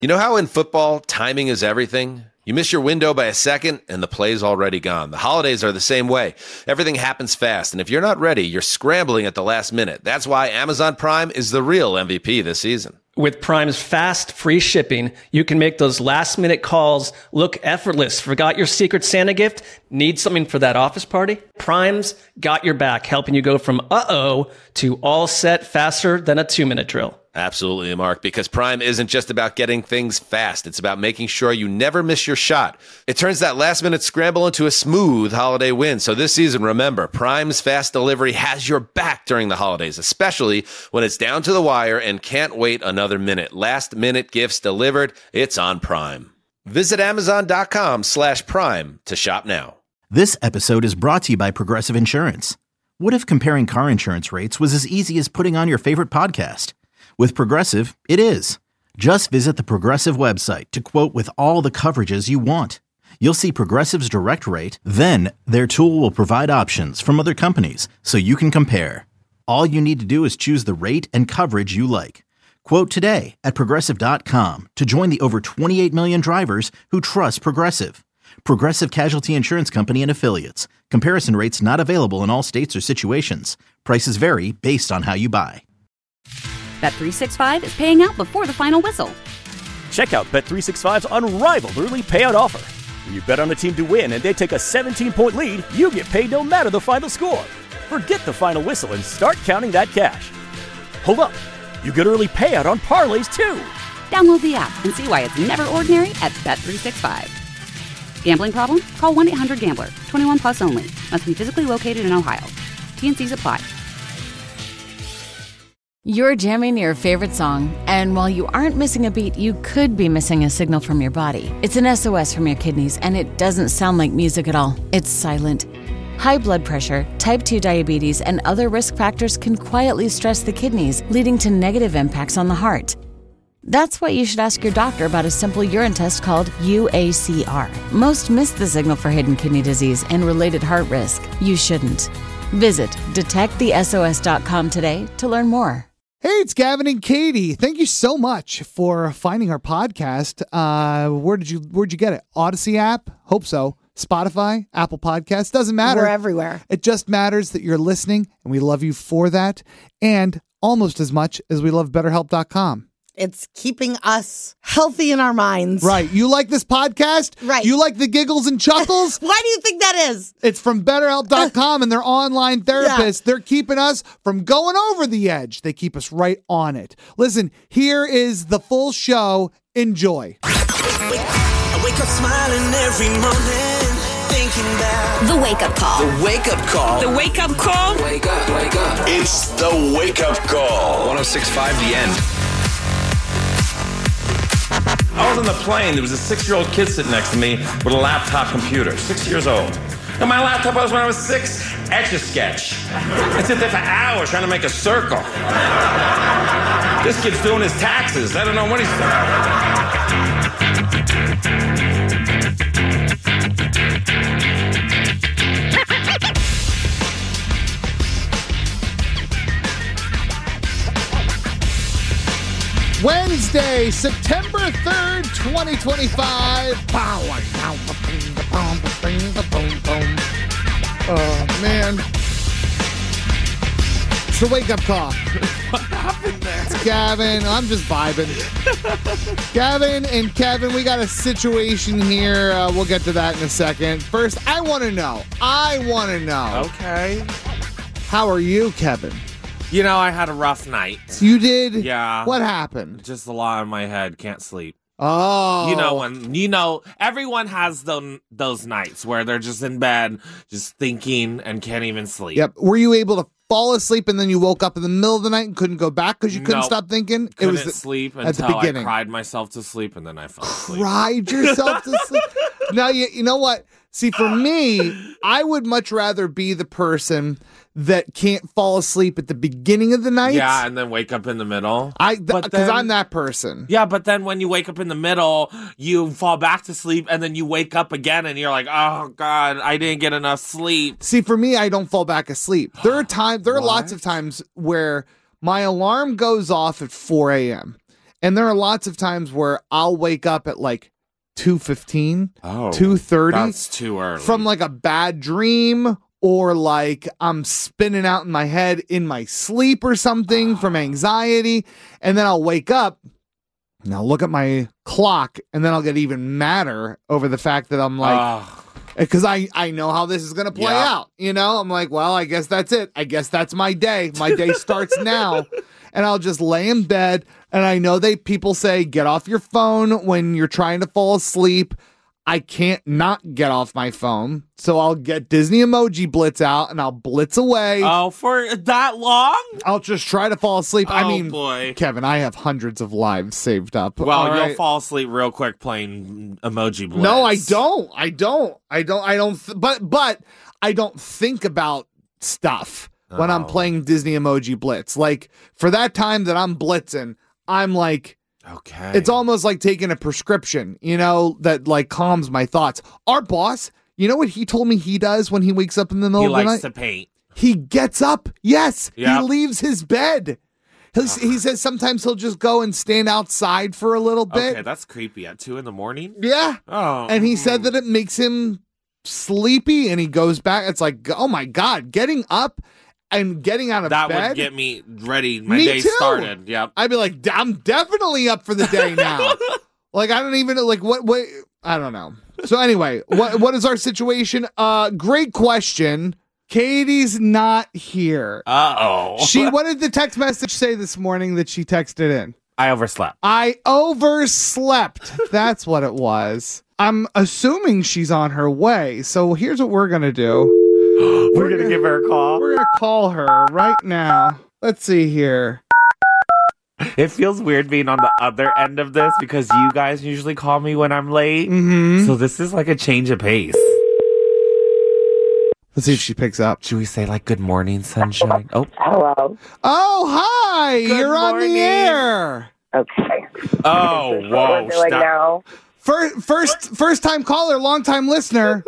You know how in football, timing is everything? You miss your window by a second, and the play's already gone. The holidays are the same way. Everything happens fast, and if you're not ready, you're scrambling at the last minute. That's why Amazon Prime is the real MVP this season. With Prime's fast, free shipping, you can make those last-minute calls look effortless. Forgot your Secret Santa gift? Need something for that office party? Prime's got your back, helping you go from uh-oh to all set faster than a 2-minute drill. Absolutely, Mark, because Prime isn't just about getting things fast. It's about making sure you never miss your shot. It turns that last-minute scramble into a smooth holiday win. So this season, remember, Prime's fast delivery has your back during the holidays, especially when it's down to the wire and can't wait another minute. Last-minute gifts delivered, it's on Prime. Visit Amazon.com/Prime to shop now. This episode is brought to you by Progressive Insurance. What if comparing car insurance rates was as easy as putting on your favorite podcast? With Progressive, it is. Just visit the Progressive website to quote with all the coverages you want. You'll see Progressive's direct rate, then their tool will provide options from other companies so you can compare. All you need to do is choose the rate and coverage you like. Quote today at Progressive.com to join the over 28 million drivers who trust Progressive. Progressive Casualty Insurance Company and Affiliates. Comparison rates not available in all states or situations. Prices vary based on how you buy. Bet365 is paying out before the final whistle. Check out Bet365's unrivaled early payout offer. When you bet on a team to win and they take a 17-point lead, you get paid no matter the final score. Forget the final whistle and start counting that cash. Hold up. You get early payout on parlays, too. Download the app and see why it's never ordinary at Bet365. Gambling problem? Call 1-800-GAMBLER. 21 plus only. Must be physically located in Ohio. T&Cs apply. You're jamming your favorite song, and while you aren't missing a beat, you could be missing a signal from your body. It's an SOS from your kidneys, and it doesn't sound like music at all. It's silent. High blood pressure, type 2 diabetes, and other risk factors can quietly stress the kidneys, leading to negative impacts on the heart. That's why you should ask your doctor about a simple urine test called UACR. Most miss the signal for hidden kidney disease and related heart risk. You shouldn't. Visit detectthesos.com today to learn more. Hey, it's Gavin and Katie. Thank you so much for finding our podcast. Where'd you get it? Odyssey app? Hope so. Spotify, Apple Podcasts, doesn't matter. We're everywhere. It just matters that you're listening, and we love you for that. And almost as much as we love BetterHelp.com. It's keeping us healthy in our minds. Right. You like this podcast? Right. You like the giggles and chuckles? Why do you think that is? It's from BetterHelp.com and their online therapists. Yeah. They're keeping us from going over the edge. They keep us right on it. Listen, here is the full show. Enjoy. I wake up smiling every morning, thinking about the wake-up call. The wake-up call. The wake-up call. Wake up, wake up. It's the wake-up call. 106.5 The End. I was on the plane. There was a 6-year-old kid sitting next to me with a laptop computer, 6 years old. And my laptop was when I was 6, Etch-a-Sketch. I sit there for hours trying to make a circle. This kid's doing his taxes. I don't know what he's Wednesday, September 3rd, 2025. Oh, man. It's the wake-up call. What happened there? It's Gavin. I'm just vibing. Gavin and Kevin, we got a situation here. We'll get to that in a second. First, I want to know. Okay. How are you, Kevin? You know, I had a rough night. You did? Yeah. What happened? Just a lot in my head. Can't sleep. Oh. Everyone has those nights where they're just in bed, just thinking and can't even sleep. Yep. Were you able to fall asleep and then you woke up in the middle of the night and couldn't go back because you couldn't stop thinking? Couldn't sleep until I cried myself to sleep and then I fell asleep. Cried yourself to sleep? Now, you know what? See, for me, I would much rather be the person that can't fall asleep at the beginning of the night. Yeah, and then wake up in the middle. Because I'm that person. Yeah, but then when you wake up in the middle, you fall back to sleep, and then you wake up again, and you're like, oh, God, I didn't get enough sleep. See, for me, I don't fall back asleep. There are lots of times where my alarm goes off at 4 a.m., And there are lots of times where I'll wake up at like 2:15, 2:30. That's too early. From like a bad dream, or like I'm spinning out in my head in my sleep or something from anxiety. And then I'll wake up and I'll look at my clock, and then I'll get even madder over the fact that I'm like, because I know how this is going to play out. You know, I'm like, well, I guess that's it. I guess that's my day. My day starts now. And I'll just lay in bed. And I know people say, get off your phone when you're trying to fall asleep. I can't not get off my phone. So I'll get Disney Emoji Blitz out and I'll blitz away. Oh, for that long? I'll just try to fall asleep. I mean, boy. Kevin, I have hundreds of lives saved up. Well, you'll fall asleep real quick playing Emoji Blitz. No, I don't. But I don't think about stuff when I'm playing Disney Emoji Blitz. Like, for that time that I'm blitzing, I'm like, okay. It's almost like taking a prescription, you know, that like calms my thoughts. Our boss, you know what he told me he does when he wakes up in the middle of the night? He likes to paint. He gets up. Yes. Yep. He leaves his bed. He says sometimes he'll just go and stand outside for a little bit. Okay, that's creepy. At 2 a.m? Yeah. Oh. And he said that it makes him sleepy, and he goes back. It's like, oh my God, getting up and getting out of that bed. That would get me ready. My Me day too. started. Yep. I'd be like, I'm definitely up for the day now. Like, I don't even, like, what, I don't know. So anyway, what is our situation? Great question. Katie's not here. Uh-oh. What did the text message say this morning that she texted in? I overslept. I overslept. That's what it was. I'm assuming she's on her way. So here's what we're going to do. We're going to give her a call. We're going to call her right now. Let's see here. It feels weird being on the other end of this because you guys usually call me when I'm late. Mm-hmm. So this is like a change of pace. Let's see if she picks up. Should we say like good morning, sunshine? Oh. Hello. Oh, hi. You're on the air. Okay. Oh, What whoa. we're doing now. First time caller, long time listener.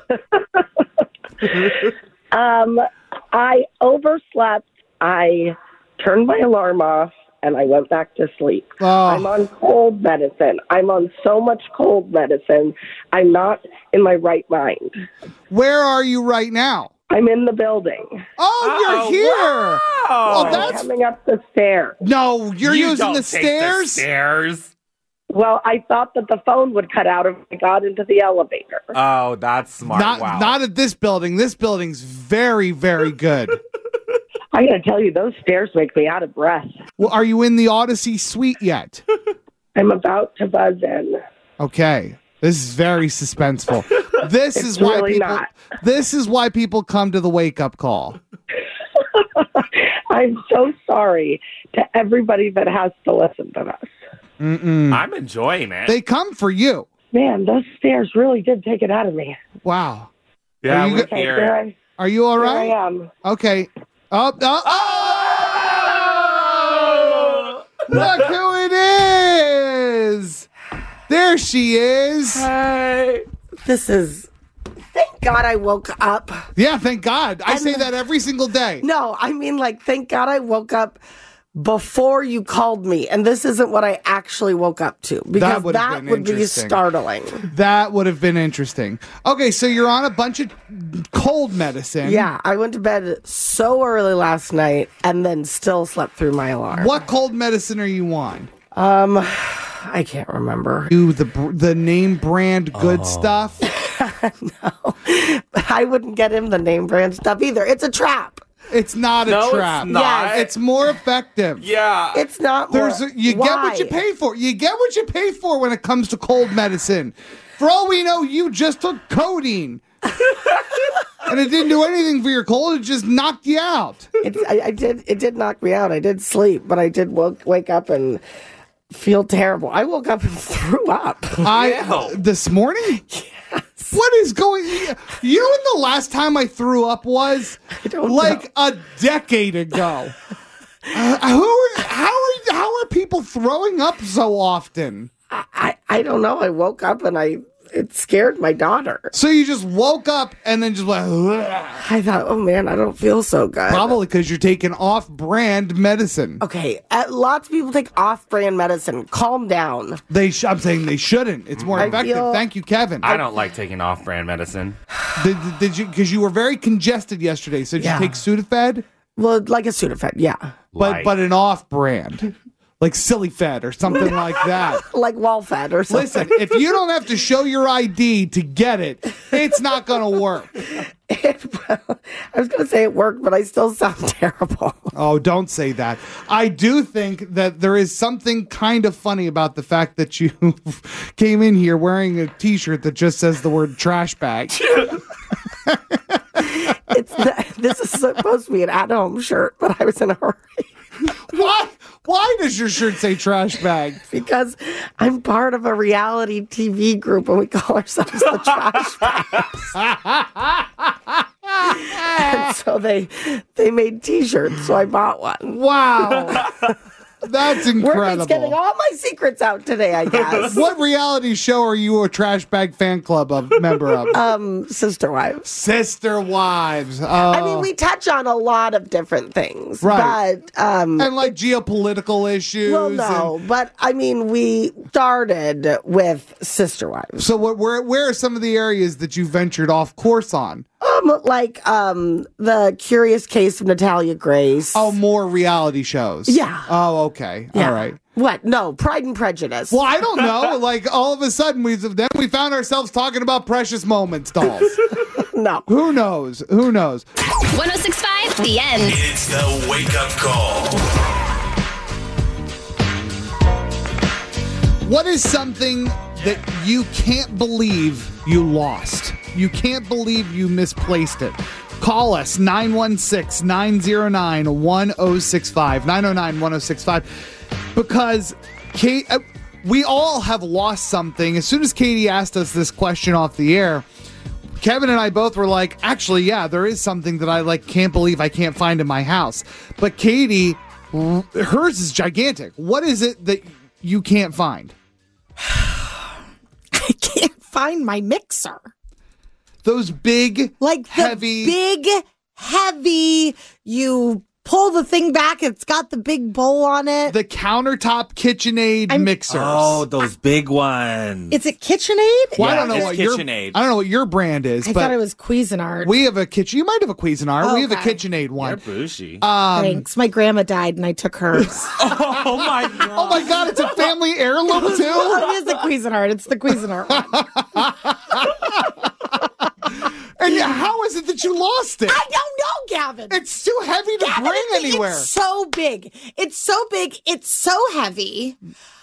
I overslept. I turned my alarm off and I went back to sleep. Oh. I'm on cold medicine. I'm on so much cold medicine. I'm not in my right mind. Where are you right now? I'm in the building. Oh, you're here. Wow. Oh, I'm that's coming up the stairs. No, you're You using don't the take stairs? The stairs. Well, I thought that the phone would cut out if I got into the elevator. Oh, that's smart. Wow. Not at this building. This building's very, very good. I gotta tell you, those stairs make me out of breath. Well, are you in the Odyssey suite yet? I'm about to buzz in. Okay. This is very suspenseful. This It's is why really people not. This is why people come to the wake up call. I'm so sorry to everybody that has to listen to us. I'm enjoying it. They come for you. Man, those stairs really did take it out of me. Wow. Yeah, Are you we go- hear There it. Are you all I right? am. Okay. Oh. Look who it is. There she is. Hey. This is. Thank God I woke up. Yeah, thank God. I say that every single day. No, I mean, like, thank God I woke up before you called me. And this isn't what I actually woke up to. Because would have been would be interesting. startling. That would have been interesting. Okay, so you're on a bunch of cold medicine. Yeah, I went to bed so early last night and then still slept through my alarm. What cold medicine are you on? I can't remember. The name brand good stuff? No, I wouldn't get him the name brand stuff either. It's a trap. It's not a trap. It's not. Yes. It's more effective. Yeah. It's not. You get what you pay for. You get what you pay for when it comes to cold medicine. For all we know, you just took codeine. And it didn't do anything for your cold. It just knocked you out. It did knock me out. I did sleep, but I did wake up and feel terrible. I woke up and threw up. This morning? Yes. What is going? You know when the last time I threw up was? I don't like know. a decade ago. How are people throwing up so often? I don't know. I woke up and it scared my daughter. So you just woke up and then just like, ugh. I thought, oh man, I don't feel so good. Probably because you're taking off-brand medicine. Okay, lots of people take off-brand medicine. Calm down. I'm saying they shouldn't. It's more effective. Thank you, Kevin. I don't like taking off-brand medicine. Did you? Because you were very congested yesterday. So did you take Sudafed? Well, like a Sudafed, yeah. But an off-brand. Like Silly Fed or something like that. Like Wall-Fed or something. Listen, if you don't have to show your ID to get it, it's not going to work. I was going to say it worked, but I still sound terrible. Oh, don't say that. I do think that there is something kind of funny about the fact that you came in here wearing a T-shirt that just says the word trash bag. This is supposed to be an at-home shirt, but I was in a hurry. What? Why does your shirt say trash bag? Because I'm part of a reality TV group and we call ourselves the Trash Bags. And so they made T-shirts, so I bought one. Wow. That's incredible. We're just getting all my secrets out today, I guess. What reality show are you a Trash Bag fan club member of? Sister Wives. Sister Wives. I mean, we touch on a lot of different things. Right. But, and like geopolitical issues. Well, no, but I mean, we started with Sister Wives. So where are some of the areas that you ventured off course on? The Curious Case of Natalia Grace. Oh, more reality shows. Yeah. Oh, okay. Yeah. All right. What? No, Pride and Prejudice. Well, I don't know. Like all of a sudden, we found ourselves talking about Precious Moments dolls. No. Who knows? 106.5, The End. It's the Wake Up Call. What is something that you can't believe you lost? You can't believe you misplaced it. Call us, 916-909-1065, 909-1065, because we all have lost something. As soon as Katie asked us this question off the air, Kevin and I both were like, actually, yeah, there is something that I can't believe I can't find in my house. But Katie, hers is gigantic. What is it that you can't find? I can't find my mixer. Those big, heavy. Big, heavy, you pull the thing back, it's got the big bowl on it. The countertop KitchenAid mixers. Oh, those big ones. Is it KitchenAid? Well, Yeah, I don't know it's what KitchenAid. I don't know what your brand is, I but thought it was Cuisinart. we have a kitchen. You might have a Cuisinart. We have a Okay. KitchenAid one. You're bougie. Thanks. My grandma died and I took hers. Oh my god. Oh my god, it's a family heirloom too. Oh, it is the Cuisinart. It's the Cuisinart one. And how is it that you lost it? I don't know, Gavin. It's too heavy to Gavin, bring anywhere. It's so big. It's so big. It's so heavy.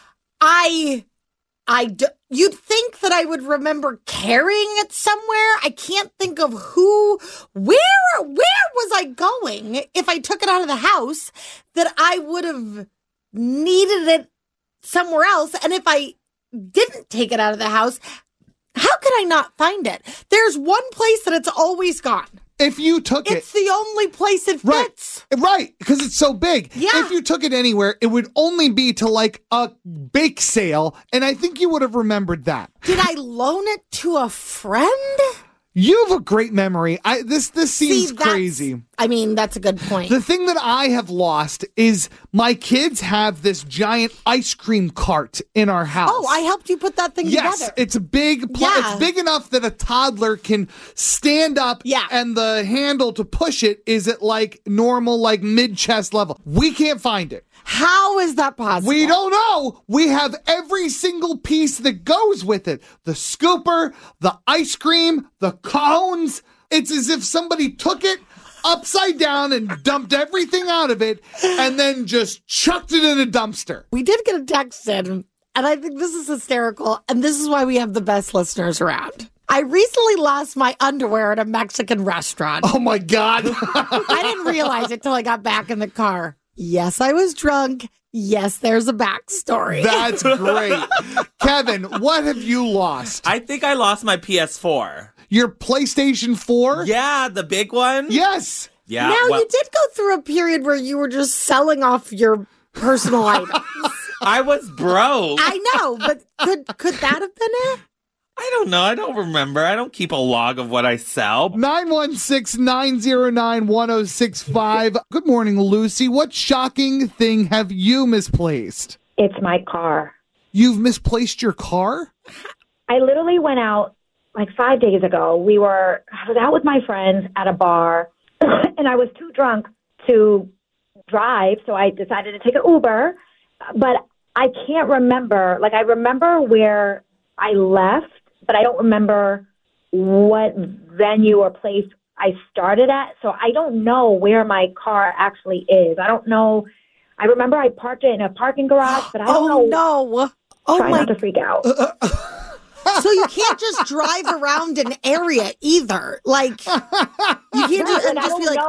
You'd think that I would remember carrying it somewhere. I can't think of where was I going if I took it out of the house that I would have needed it somewhere else. And if I didn't take it out of the house, how could I not find it? There's one place that it's always gone. If you took It's the only place it fits. Right, because it's so big. Yeah. If you took it anywhere, it would only be to a bake sale, and I think you would have remembered that. Did I loan it to a friend? You have a great memory. This seems crazy. I mean, that's a good point. The thing that I have lost is my kids have this giant ice cream cart in our house. Oh, I helped you put that thing Yes, together. it's a big. Yeah. It's big enough that a toddler can stand up. Yeah. And the handle to push it is at normal, mid-chest level. We can't find it. How is that possible? We don't know. We have every single piece that goes with it. The scooper, the ice cream, the cones. It's as if somebody took it upside down and dumped everything out of it and then just chucked it in a dumpster. We did get a text in, and I think this is hysterical, and this is why we have the best listeners around. I recently lost my underwear at a Mexican restaurant. Oh my God. I didn't realize it till I got back in the car. Yes, I was drunk. Yes, there's a backstory. That's great. Kevin, what have you lost? I think I lost my PS4. Your PlayStation 4? Yeah, the big one. Yes. Yeah. Now, you did go through a period where you were just selling off your personal items. I was broke. I know, but could that have been it? I don't know. I don't remember. I don't keep a log of what I sell. 916-909-1065. Good morning, Lucy. What shocking thing have you misplaced? It's my car. You've misplaced your car? I literally went out like 5 days ago. I was out with my friends at a bar, and I was too drunk to drive, so I decided to take an Uber. But I can't remember. Like, I remember where I left, but I don't remember what venue or place I started at. So I don't know where my car actually is. I don't know. I remember I parked it in a parking garage, but I don't know. No. Try not to freak out. So you can't just drive around an area either. Like, you can't just be like,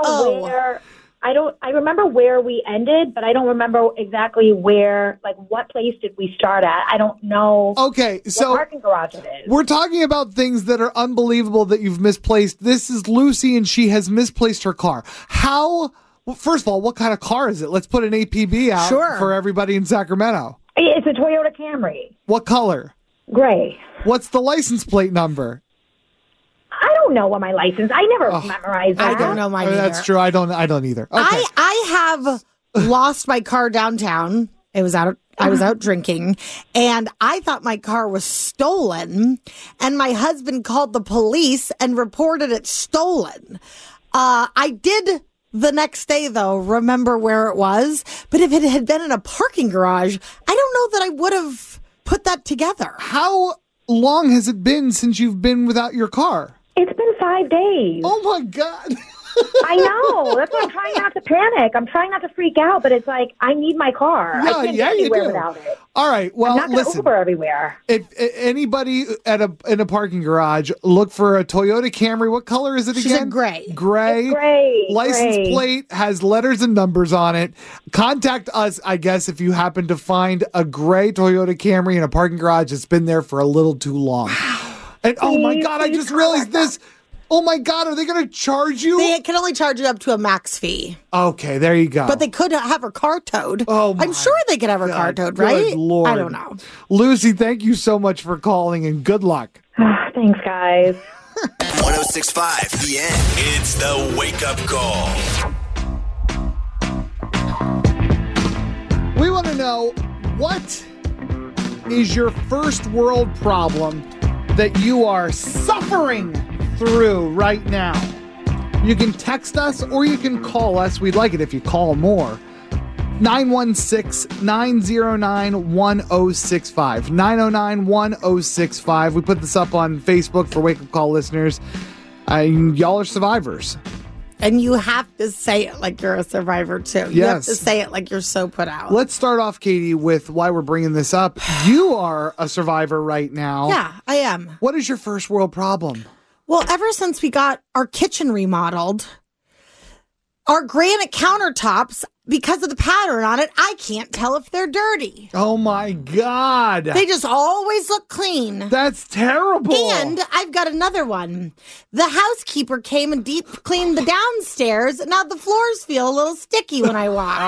I remember where we ended, but I don't remember exactly where, like, what place did we start at? I don't know. Okay, so what parking garage it is. We're talking about things that are unbelievable that you've misplaced. This is Lucy, and she has misplaced her car. Well, first of all, what kind of car is it? Let's put an APB out for everybody in Sacramento. It's a Toyota Camry. What color? Gray. What's the license plate number? I don't know what my license. I never memorized that. I don't know mine either. That's true. I don't either. Okay. I have lost my car downtown. I was out drinking, and I thought my car was stolen, and my husband called the police and reported it stolen. I did the next day, though, remember where it was, but if it had been in a parking garage, I don't know that I would have put that together. How long has it been since you've been without your car? It's been 5 days. Oh, my God. I know. That's why I'm trying not to panic. I'm trying not to freak out, but it's like, I need my car. I can't get anywhere without it. All right. Well, I'm not going to Uber everywhere. If anybody in a parking garage, look for a Toyota Camry. What color is it again? She said gray. Gray. It's gray. License plate has letters and numbers on it. Contact us, I guess, if you happen to find a gray Toyota Camry in a parking garage that's been there for a little too long. And oh my God, I just realized this. Oh my God, are they going to charge you? They can only charge you up to a max fee. Okay, there you go. But they could have her car towed. Oh my I'm sure they could have her car towed, right? Good Lord. I don't know. Lucy, thank you so much for calling, and good luck. Thanks, guys. 106.5 The End. It's the Wake Up Call. We want to know, what is your first world problem that you are suffering through right now? You can text us or you can call us. We'd like it if you call more. 916-909-1065. 909-1065. We put this up on Facebook for Wake Up Call listeners. Y'all are survivors. And you have to say it like you're a survivor, too. You have to say it like you're so put out. Let's start off, Katie, with why we're bringing this up. You are a survivor right now. Yeah, I am. What is your first world problem? Well, ever since we got our kitchen remodeled, our granite countertops, because of the pattern on it, I can't tell if they're dirty. Oh, my God. They just always look clean. That's terrible. And I've got another one. The housekeeper came and deep cleaned the downstairs. Now the floors feel a little sticky when I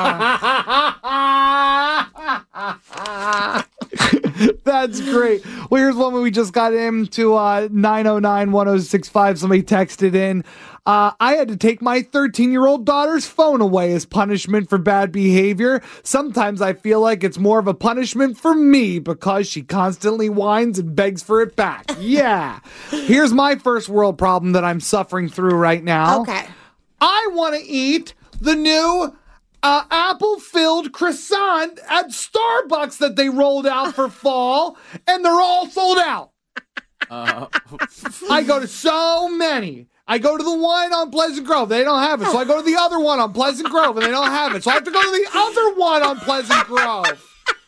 walk. That's great. Well, here's one we just got into 909-1065. Somebody texted in. I had to take my 13-year-old daughter's phone away as punishment for bad behavior. Sometimes I feel like it's more of a punishment for me because she constantly whines and begs for it back. Yeah. Here's my first world problem that I'm suffering through right now. Okay. I want to eat the new apple-filled croissant at Starbucks that they rolled out for fall, and they're all sold out. I go to so many. I go to the one on Pleasant Grove. They don't have it. So I go to the other one on Pleasant Grove, and they don't have it. So I have to go to the other one on Pleasant Grove.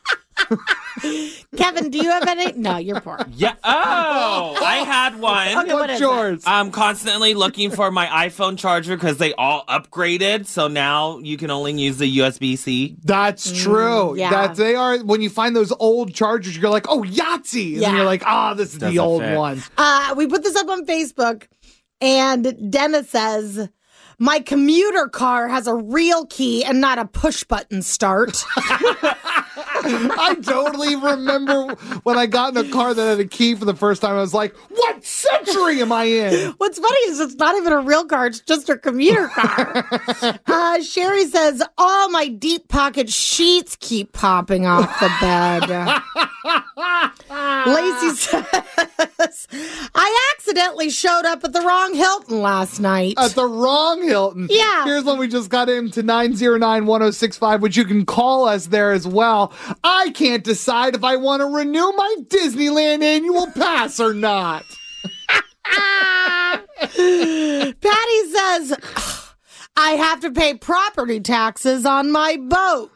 Kevin, do you have any? No, you're poor. Yeah. Oh, I had one. Okay, What's yours? I'm constantly looking for my iPhone charger because they all upgraded. So now you can only use the USB-C. That's true. Yeah. They are. When you find those old chargers, you're like, oh, Yahtzee. And then you're like, this is the old one. We put this up on Facebook, and Dennis says, my commuter car has a real key and not a push-button start. I totally remember when I got in a car that had a key for the first time. I was like, what century am I in? What's funny is it's not even a real car. It's just her commuter car. Sherry says, all my deep pocket sheets keep popping off the bed. Lacey says, I accidentally showed up at the wrong Hilton last night. At the wrong Hilton? Yeah. Here's one we just got into 909-1065, which you can call us there as well. I can't decide if I want to renew my Disneyland annual pass or not. Patty says, I have to pay property taxes on my boat.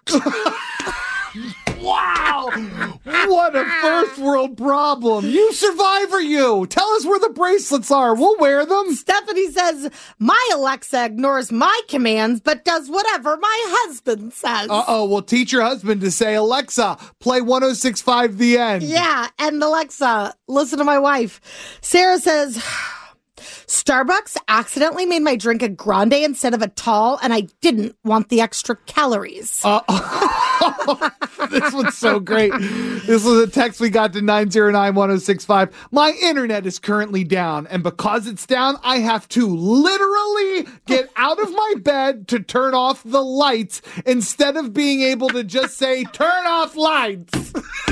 Wow! What a first world problem. You survivor, you. Tell us where the bracelets are. We'll wear them. Stephanie says, my Alexa ignores my commands, but does whatever my husband says. Well, teach your husband to say, Alexa, play 106.5 The End. Yeah, and Alexa, listen to my wife. Sarah says, Starbucks accidentally made my drink a grande instead of a tall, and I didn't want the extra calories. This one's so great. This was a text we got to 909-1065. My internet is currently down, and because it's down, I have to literally get out of my bed to turn off the lights instead of being able to just say, turn off lights.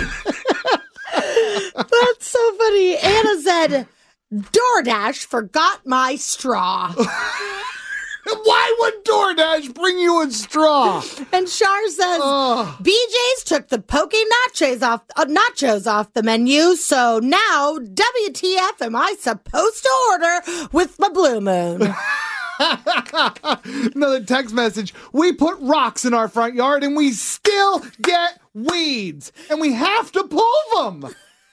That's so funny. Anna said, DoorDash forgot my straw. Why would DoorDash bring you a straw? And Shar says, BJ's took the poke nachos off the menu, so now WTF am I supposed to order with my Blue Moon? Another text message. We put rocks in our front yard and we still get weeds, and we have to pull them.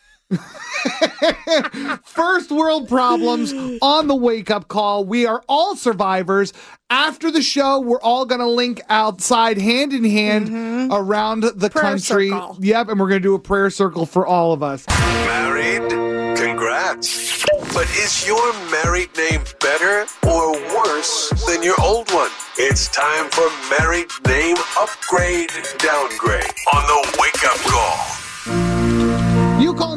First world problems on the wake up call. We are all survivors. After the show, we're all going to link outside hand in hand around the prayer country. Circle. Yep, and we're going to do a prayer circle for all of us. Married? Congrats. But is your married name better or worse than your old one? It's time for Married Name Upgrade Downgrade on the Wake Up Call. You call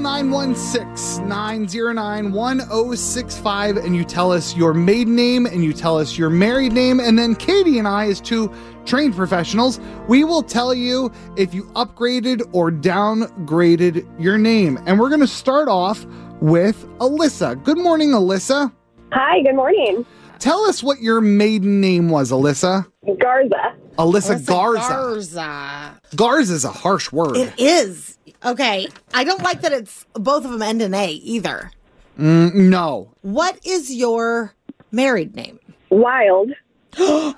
916-909-1065 and you tell us your maiden name and you tell us your married name, and then Katie and I, as two trained professionals, we will tell you if you upgraded or downgraded your name. And we're going to start off with Alyssa. Good morning, Alyssa. Hi, good morning. Tell us what your maiden name was, Alyssa. Garza. Alyssa Garza. Garza. Garza's a harsh word. It is. Okay, I don't like that it's both of them end in A either. No. What is your married name? Wild. Ooh,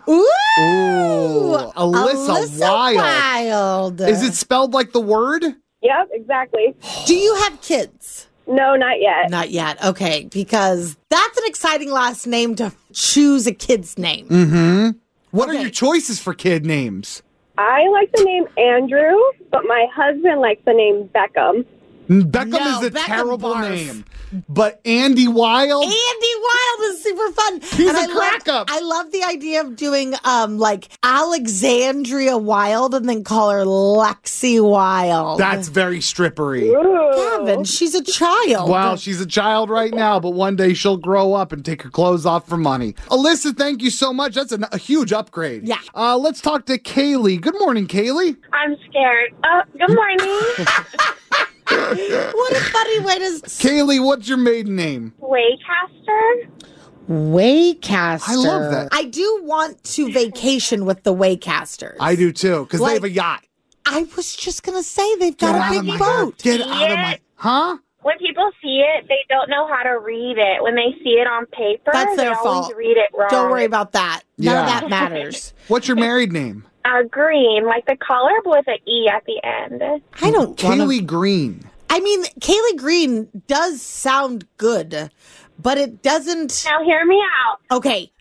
Alyssa Wild. Is it spelled like the word? Yep, exactly. Do you have kids? No, not yet. Not yet. Okay, because that's an exciting last name to choose a kid's name. Mm-hmm. What are your choices for kid names? I like the name Andrew, but my husband likes the name Beckham. Beckham is a terrible name. But Andy Wild? Andy Wild is super fun. He's a crack-up. I love the idea of doing like Alexandria Wild and then call her Lexi Wild. That's very strippery. Gavin, she's a child. Wow, she's a child right now, but one day she'll grow up and take her clothes off for money. Alyssa, thank you so much. That's a huge upgrade. Yeah. Let's talk to Kaylee. Good morning, Kaylee. I'm scared. Good morning. What a funny way to... Kaylee, what's your maiden name? Waycaster. Waycaster. I love that. I do want to vacation with the Waycasters. I do too, because they have a yacht. I was just going to say they've got a big boat. Get out of my... Huh? When people see it, they don't know how to read it. When they see it on paper, That's their they always fault. read it wrong. Don't worry about that. None of Yeah. that matters. What's your married name? Green, like the color, but with an E at the end. I don't Kaylee Green. I mean, Kaylee Green does sound good, but it doesn't... Now hear me out. Okay,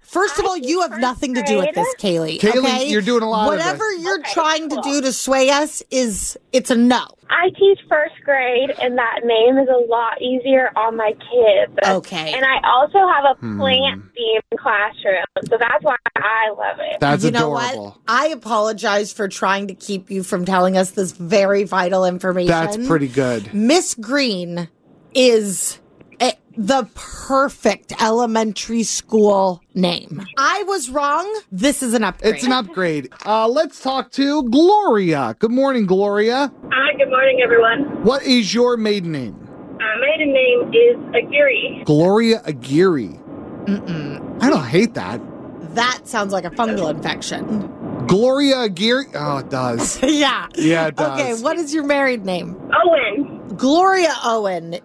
First of all, you have nothing to do with this, Kaylee. Kaylee, okay? you're doing a lot of Whatever you're trying to do to sway us it's a no. I teach first grade, and that name is a lot easier on my kids. Okay. And I also have a plant-themed classroom, so that's why I love it. That's you know adorable. what? I apologize for trying to keep you from telling us this very vital information. That's pretty good. Miss Green is the perfect elementary school name. I was wrong. This is an upgrade. It's an upgrade. Let's talk to Gloria. Good morning, Gloria. Hi, good morning, everyone. What is your maiden name? Maiden name is Aguirre. Gloria Aguirre. I don't hate that. That sounds like a fungal infection. Gloria Aguirre. Oh, it does. Yeah. Yeah, it does. Okay, what is your married name? Owen. Gloria Owen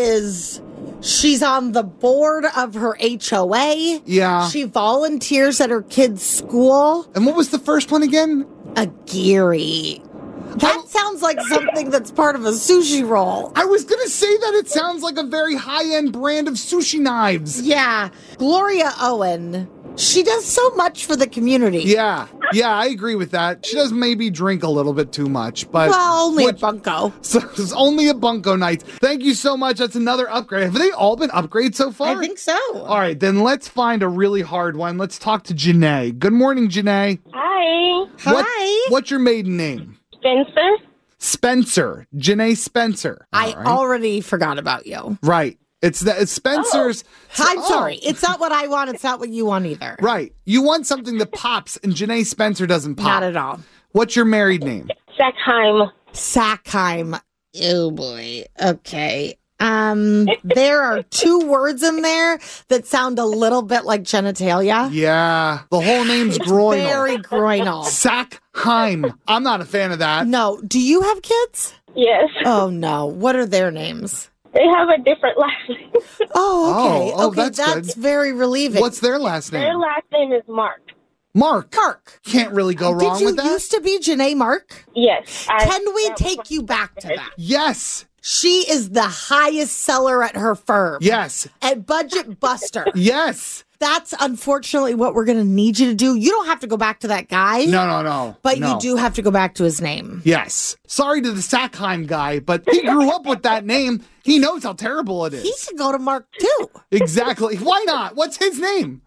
she's on the board of her HOA. Yeah. She volunteers at her kid's school. And what was the first one again? Aguirre. That sounds like something that's part of a sushi roll. I was going to say that it sounds like a very high-end brand of sushi knives. Yeah. Gloria Owen. She does so much for the community. Yeah, I agree with that. She does maybe drink a little bit too much, but... Well, only a bunko. So it's only a bunko night. Thank you so much. That's another upgrade. Have they all been upgrades so far? I think so. All right, then let's find a really hard one. Let's talk to Janae. Good morning, Janae. Hi. Hi. What's your maiden name? Spencer. Spencer. Janae Spencer. I already forgot about you. Right. It's Spencer's. I'm sorry. It's not what I want. It's not what you want either. Right. You want something that pops, and Janae Spencer doesn't pop. Not at all. What's your married name? Sackheim. Sackheim. Oh, boy. Okay. There are two words in there that sound a little bit like genitalia. Yeah. The whole name's groinal. Very groinal. Sackheim. I'm not a fan of that. No. Do you have kids? Yes. Oh, no. What are their names? They have a different last name. Oh, okay. Oh, okay, that's good. very relieving. What's their last name? Their last name is Mark. Mark. Can't really go wrong with that. Did you used to be Janae Mark? Yes. Can we take you back to that? Yes. She is the highest seller at her firm. Yes. At Budget Buster. Yes. That's unfortunately what we're going to need you to do. You don't have to go back to that guy. No. But you do have to go back to his name. Yes. Sorry to the Sackheim guy, but he grew up with that name. He knows how terrible it is. He should go to Mark too. Exactly. Why not? What's his name?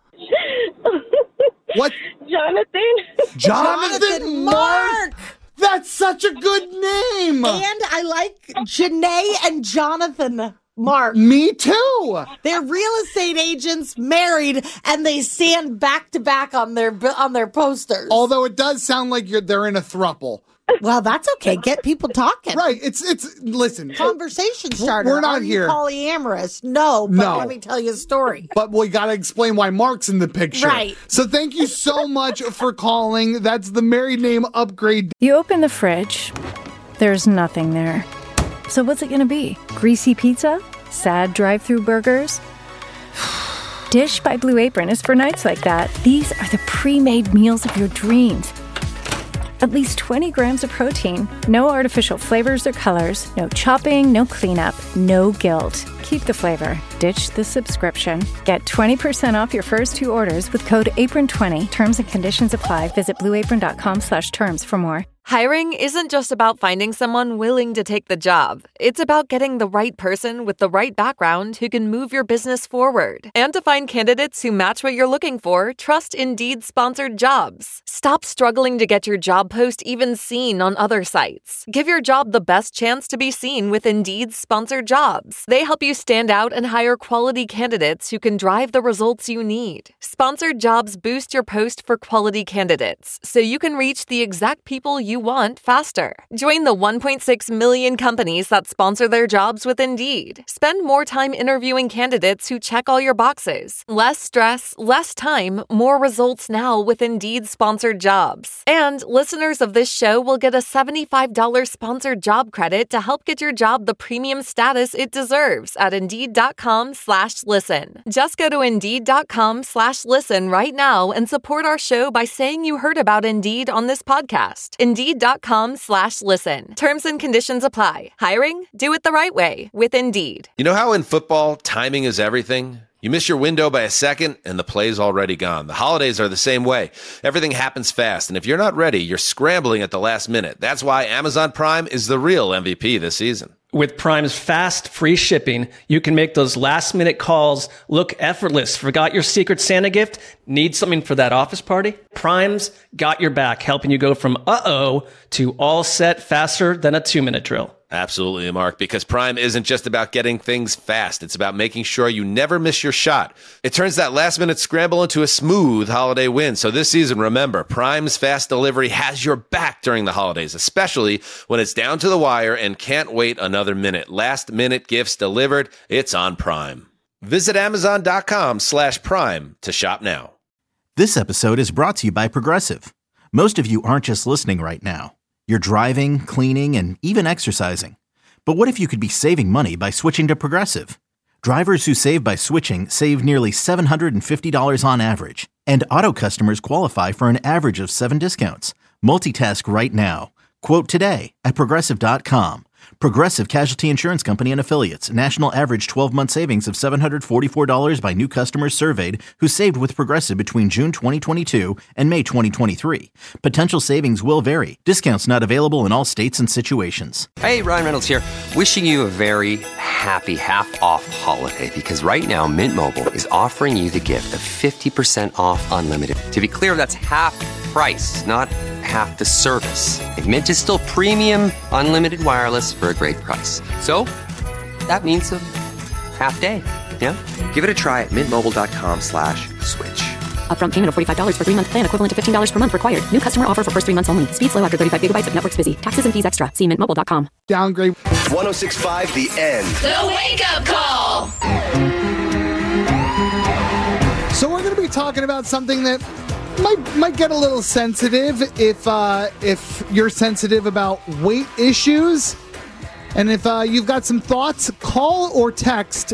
What? Jonathan Mark. That's such a good name. And I like Janae and Jonathan Mark. Me too. They're real estate agents, married, and they stand back to back on their posters. Although it does sound like they're in a throuple. Well, that's okay. Get people talking. Right. It's listen. Conversation starter. We're not Are here. You polyamorous? No, but let me tell you a story. But we got to explain why Mark's in the picture. Right. So thank you so much for calling. That's the married name upgrade. You open the fridge. There's nothing there. So what's it going to be? Greasy pizza? Sad drive-thru burgers? Dish by Blue Apron is for nights like that. These are the pre-made meals of your dreams. At least 20 grams of protein, no artificial flavors or colors, no chopping, no cleanup, no guilt. Keep the flavor. Ditch the subscription. Get 20% off your first two orders with code APRON20. Terms and conditions apply. Visit blueapron.com/terms for more. Hiring isn't just about finding someone willing to take the job. It's about getting the right person with the right background who can move your business forward. And to find candidates who match what you're looking for, trust Indeed sponsored jobs. Stop struggling to get your job post even seen on other sites. Give your job the best chance to be seen with Indeed sponsored jobs. They help you stand out and hire quality candidates who can drive the results you need. Sponsored jobs boost your post for quality candidates, so you can reach the exact people you want faster. Join the 1.6 million companies that sponsor their jobs with Indeed. Spend more time interviewing candidates who check all your boxes. Less stress, less time, more results now with Indeed sponsored jobs. And listeners of this show will get a $75 sponsored job credit to help get your job the premium status it deserves at Indeed.com/listen. Just go to Indeed.com/listen right now and support our show by saying you heard about Indeed on this podcast. Indeed.com/listen. Terms and conditions apply. Hiring? Do it the right way with Indeed. You know how in football, timing is everything? You miss your window by a second, and the play's already gone. The holidays are the same way. Everything happens fast, and if you're not ready, you're scrambling at the last minute. That's why Amazon Prime is the real MVP this season. With Prime's fast, free shipping, you can make those last-minute calls look effortless. Forgot your Secret Santa gift? Need something for that office party? Prime's got your back, helping you go from uh-oh to all set faster than a 2-minute drill. Absolutely, Mark, because Prime isn't just about getting things fast. It's about making sure you never miss your shot. It turns that last-minute scramble into a smooth holiday win. So this season, remember, Prime's fast delivery has your back during the holidays, especially when it's down to the wire and can't wait another minute. Last-minute gifts delivered. It's on Prime. Visit Amazon.com/Prime to shop now. This episode is brought to you by Progressive. Most of you aren't just listening right now. You're driving, cleaning, and even exercising. But what if you could be saving money by switching to Progressive? Drivers who save by switching save nearly $750 on average. And auto customers qualify for an average of 7 discounts. Multitask right now. Quote today at Progressive.com. Progressive Casualty Insurance Company and Affiliates. National average 12-month savings of $744 by new customers surveyed who saved with Progressive between June 2022 and May 2023. Potential savings will vary. Discounts not available in all states and situations. Hey, Ryan Reynolds here. Wishing you a very happy half-off holiday because right now Mint Mobile is offering you the gift of 50% off unlimited. To be clear, that's half price, not half the service. And Mint is still premium unlimited wireless for a great price. So that means a half day. Yeah? Give it a try at mintmobile.com/switch. Upfront payment of $45 for 3-month plan, equivalent to $15 per month required. New customer offer for first 3 months only. Speed slow after 35 gigabytes if network's busy. Taxes and fees extra. See mintmobile.com. Downgrade. 106.5 The End. The Wake Up Call. So we're going to be talking about something that might get a little sensitive if you're sensitive about weight issues. And if you've got some thoughts, call or text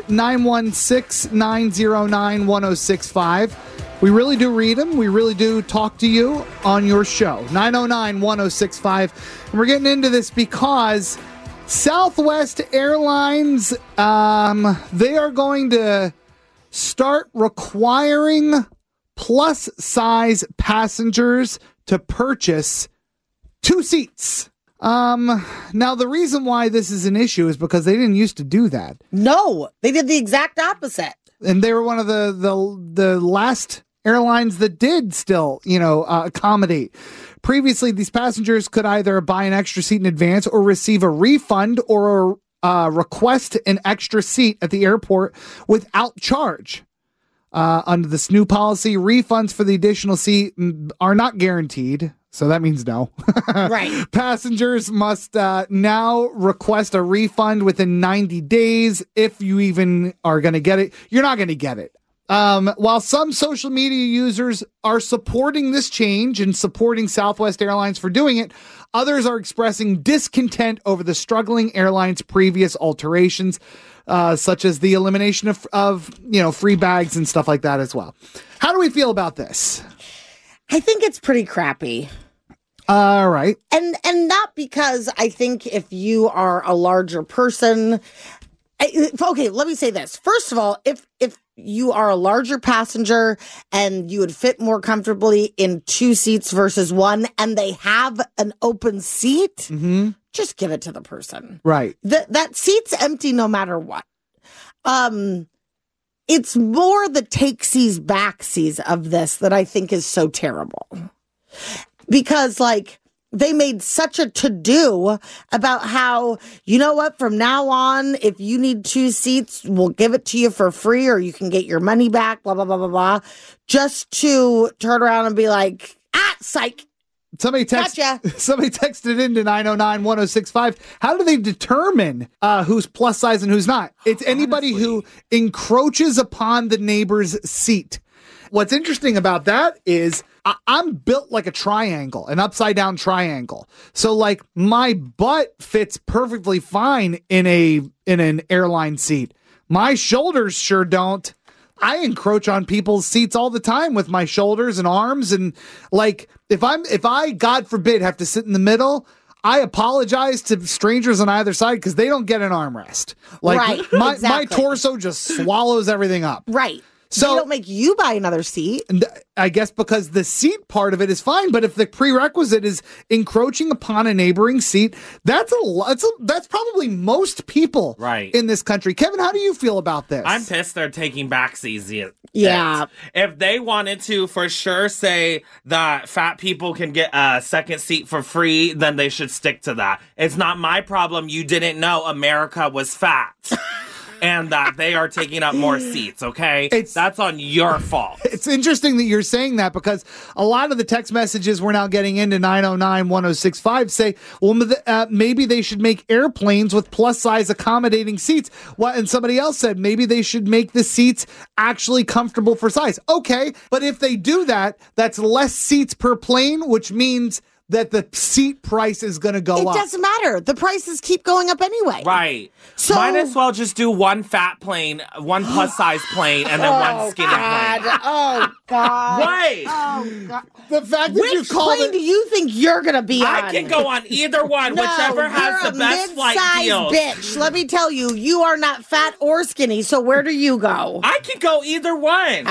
916-909-1065. We really do read them. We really do talk to you on your show. 909-1065. And we're getting into this because Southwest Airlines, they are going to start requiring plus-size passengers to purchase 2 seats. Now, the reason why this is an issue is because they didn't used to do that. No, they did the exact opposite. And they were one of the last airlines that did still, accommodate. Previously, these passengers could either buy an extra seat in advance or receive a refund or request an extra seat at the airport without charge. Under this new policy, refunds for the additional seat are not guaranteed. So that means no. Right. Passengers must now request a refund within 90 days. If you even are going to get it, you're not going to get it. While some social media users are supporting this change and supporting Southwest Airlines for doing it, others are expressing discontent over the struggling airline's previous alterations, such as the elimination of free bags and stuff like that as well. How do we feel about this? I think it's pretty crappy. All right. And not because I think if you are a larger person, okay, let me say this. First of all, if you are a larger passenger and you would fit more comfortably in 2 seats versus 1 and they have an open seat, just give it to the person. Right. That seat's empty no matter what. It's more the takesies backsies of this that I think is so terrible. Because they made such a to-do about how, you know what, from now on, if you need 2 seats, we'll give it to you for free or you can get your money back, blah, blah, blah, blah, blah. Just to turn around and be like, psych. Somebody texted into 909-1065. How do they determine who's plus size and who's not? It's anybody who encroaches upon the neighbor's seat. What's interesting about that is I'm built like a triangle, an upside down triangle. So my butt fits perfectly fine in an airline seat. My shoulders sure don't. I encroach on people's seats all the time with my shoulders and arms. And if I, God forbid, have to sit in the middle, I apologize to strangers on either side because they don't get an armrest. Like Right, my exactly. torso just swallows everything up. Right. So they don't make you buy another seat. I guess because the seat part of it is fine, but if the prerequisite is encroaching upon a neighboring seat, that's that's probably most people in this country. Kevin, how do you feel about this? I'm pissed they're taking back seats. Yeah. If they wanted to for sure say that fat people can get a second seat for free, then they should stick to that. It's not my problem you didn't know America was fat. And that they are taking up more seats, okay? That's on your fault. It's interesting that you're saying that because a lot of the text messages we're now getting into 909-1065 say, well, maybe they should make airplanes with plus-size accommodating seats. And somebody else said maybe they should make the seats actually comfortable for size. Okay, but if they do that, that's less seats per plane, which means that the seat price is going to go up. It doesn't matter. The prices keep going up anyway. Right. So might as well just do one fat plane, one plus size plane, and then one skinny plane. Oh, God. Right. Oh, God. The fact that Which you called plane do you think you're going to be on? I can go on either one, whichever has the best flight deals. Bitch. Let me tell you, you are not fat or skinny, so where do you go? I can go either one.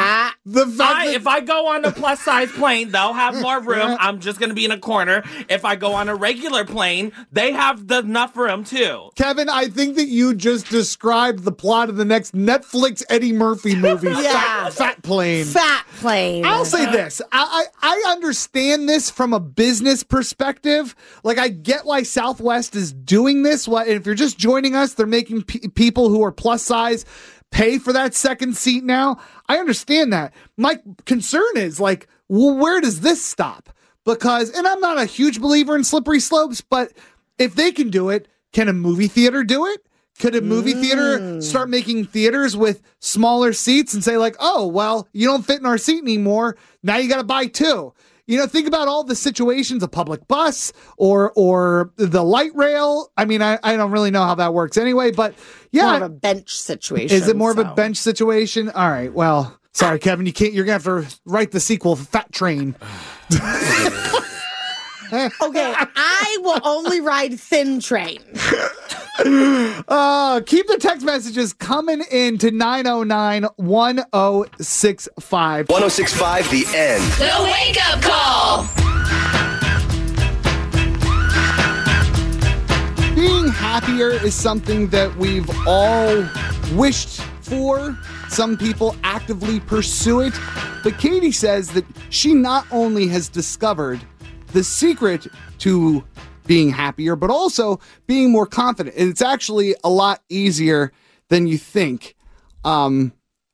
If I go on a plus size plane, they'll have more room. I'm just going to be in a corner. If I go on a regular plane, they have enough room too. Kevin, I think that you just described the plot of the next Netflix Eddie Murphy movie. Yeah. Fat Plane. Fat Plane. I'll say this. I understand this from a business perspective. Like, I get why Southwest is doing this. If you're just joining us, they're making people who are plus size pay for that second seat now. I understand that. My concern is, like, well, where does this stop? Because, and I'm not a huge believer in slippery slopes, but if they can do it, can a movie theater do it? Could a movie theater start making theaters with smaller seats and say, like, oh, well, you don't fit in our seat anymore. Now you got to buy two. You know, think about all the situations, a public bus or the light rail. I mean, I don't really know how that works anyway, but yeah. More of a bench situation. Is it more of a bench situation? All right, well, sorry, Kevin, you're going to have to write the sequel, Fat Train. Okay, I will only ride Thin Train. Keep the text messages coming in to 909-1065. 1065 The End. The Wake Up Call. Being happier is something that we've all wished for. Some people actively pursue it. But Katie says that she not only has discovered the secret to being happier, but also being more confident. And it's actually a lot easier than you think. What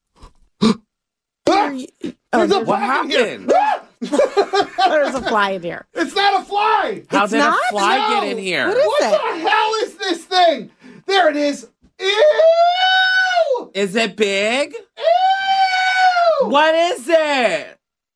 happened? There's a fly in here. It's not a fly. How It's did not? a fly No. get in here? What is What it? the hell is this thing? There it is. Ew! Is it big? Ew! What is it?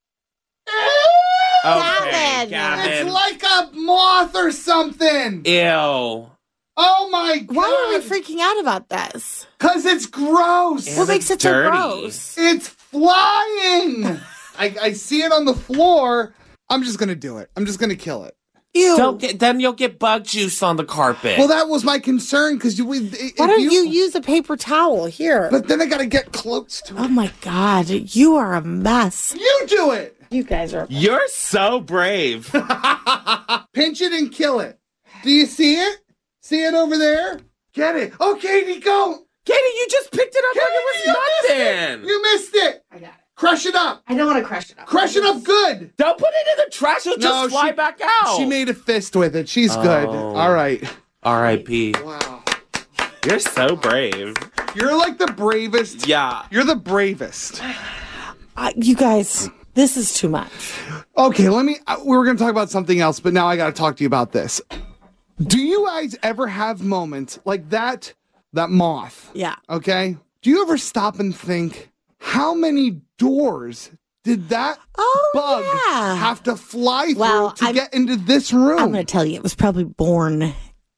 Okay, Gavin. Gavin. It's like a moth or something. Ew. Oh my God. Why are we freaking out about this? Because it's gross. What makes it so dirty. gross? It's flying. I see it on the floor. I'm just going to do it. I'm just going to kill it. Ew. Then you'll get bug juice on the carpet. Well, that was my concern because Why don't you use a paper towel here? But then I got to get close to it. Oh my God, you are a mess. You do it. You guys are. You're so brave. Pinch it and kill it. Do you see it? See it over there? Get it. Oh, Katie, go. Katie, you just picked it up Katie, like it was nothing. You missed it. I got it. Crush it up. I don't want to crush it up. Crush it up good. Don't put it in the trash. It'll just fly back out. She made a fist with it. She's good. All right. R.I.P. Wow. You're so brave. You're like the bravest. Yeah. You're the bravest. You guys, this is too much. Okay, we were going to talk about something else, but now I got to talk to you about this. Do you guys ever have moments like that moth? Yeah. Okay. Do you ever stop and think, how many doors did that bug have to fly through to get into this room? I'm going to tell you, it was probably born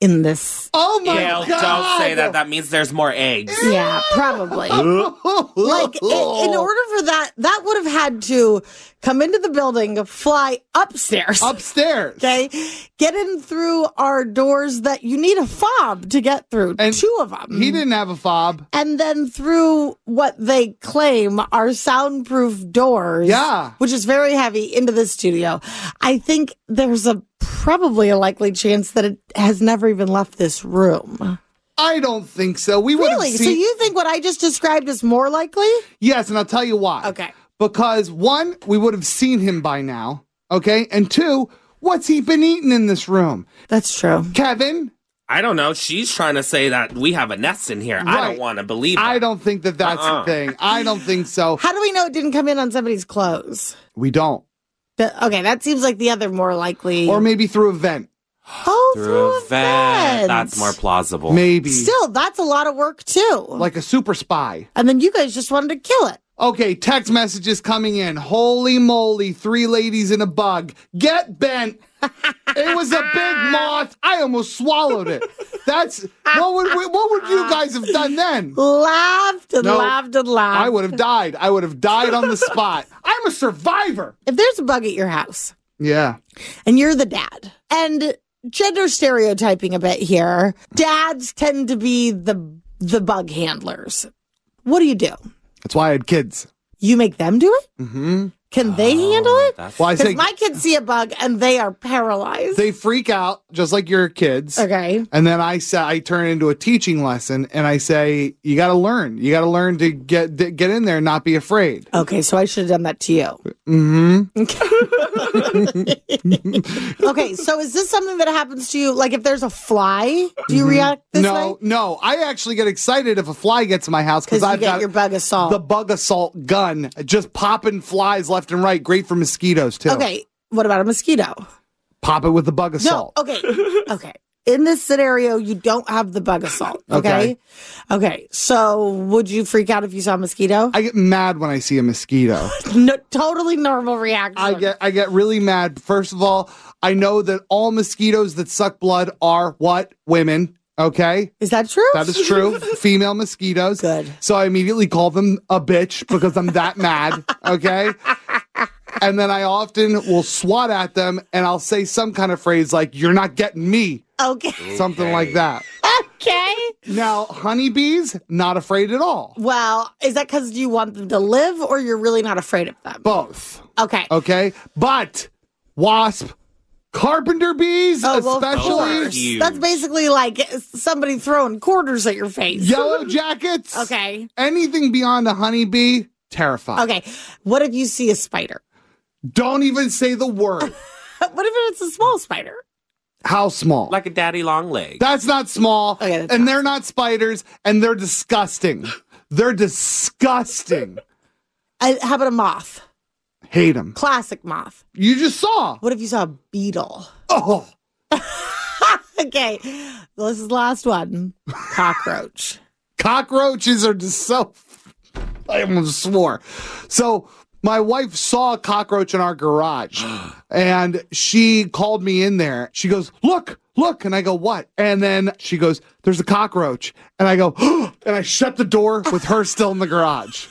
in this. Oh my Gail, God. don't say that. That means there's more eggs. Yeah, probably. Like, in order for that would have had to come into the building, fly upstairs. Okay? Get in through our doors that you need a fob to get through. And 2 of them. He didn't have a fob. And then through what they claim are soundproof doors. Yeah. Which is very heavy into the studio. I think there's probably a likely chance that it has never even left this room. I don't think so. We would Really? have So seen. you think what I just described is more likely? Yes, and I'll tell you why. Okay. Because 1, we would have seen him by now. Okay. And 2, what's he been eating in this room? That's true. Kevin? I don't know. She's trying to say that we have a nest in here. I don't want to believe it. I don't think that that's the thing. I don't think so. How do we know it didn't come in on somebody's clothes? We don't. Okay, that seems like the other more likely. Or maybe through a vent. Oh, Through a vent. That's more plausible. Maybe. Still, that's a lot of work too. Like a super spy. And then you guys just wanted to kill it. Okay, text messages coming in. Holy moly, 3 ladies and a bug. Get bent. It was a big moth. I almost swallowed it. That's what would you guys have done then? Laughed and laughed and laughed. I would have died. I would have died on the spot. I'm a survivor. If there's a bug at your house Yeah. and you're the dad, and gender stereotyping a bit here, dads tend to be the bug handlers. What do you do? That's why I had kids. You make them do it? Mm-hmm. Can they handle it? Well, I Because say my kids see a bug and they are paralyzed. they freak out just like your kids. Okay. And then I turn it into a teaching lesson and I say, you got to learn. You got to learn to get in there and not be afraid. Okay, so I should have done that to you. Mm-hmm. Okay, so is this something that happens to you? Like if there's a fly, do you react this way? No. I actually get excited if a fly gets in my house because you I've get got your bug assault. the bug assault gun, just popping flies left and right. Great for mosquitoes too. Okay, what about a mosquito? Pop it with the bug assault. No, okay. In this scenario, you don't have the bug assault. Okay. Okay. So would you freak out if you saw a mosquito? I get mad when I see a mosquito. No, totally normal reaction. I get really mad. First of all, I know that all mosquitoes that suck blood are what? Women. Okay. Is that true? That is true. Female mosquitoes. Good. So I immediately call them a bitch because I'm that mad. Okay. And then I often will swat at them and I'll say some kind of phrase like, you're not getting me. Okay. Something like that. Okay. Now, honeybees, not afraid at all. Well, is that because you want them to live or you're really not afraid of them? Both. Okay. Okay. But wasp, carpenter bees, especially. That's basically like somebody throwing quarters at your face. Yellow jackets. Okay. Anything beyond a honeybee, terrified. Okay. What if you see a spider? Don't even say the word. What if it's a small spider? How small? Like a daddy long leg. That's not small. Okay, and they're not spiders, and they're disgusting. They're disgusting. How about a moth? Hate them. Classic moth. You just saw. What if you saw a beetle? Oh. Okay. Well, this is the last one. Cockroach. Cockroaches are just so... I almost swore. So... my wife saw a cockroach in our garage and she called me in there. She goes, look. And I go, what? And then she goes, there's a cockroach. And I go, oh, and I shut the door with her still in the garage.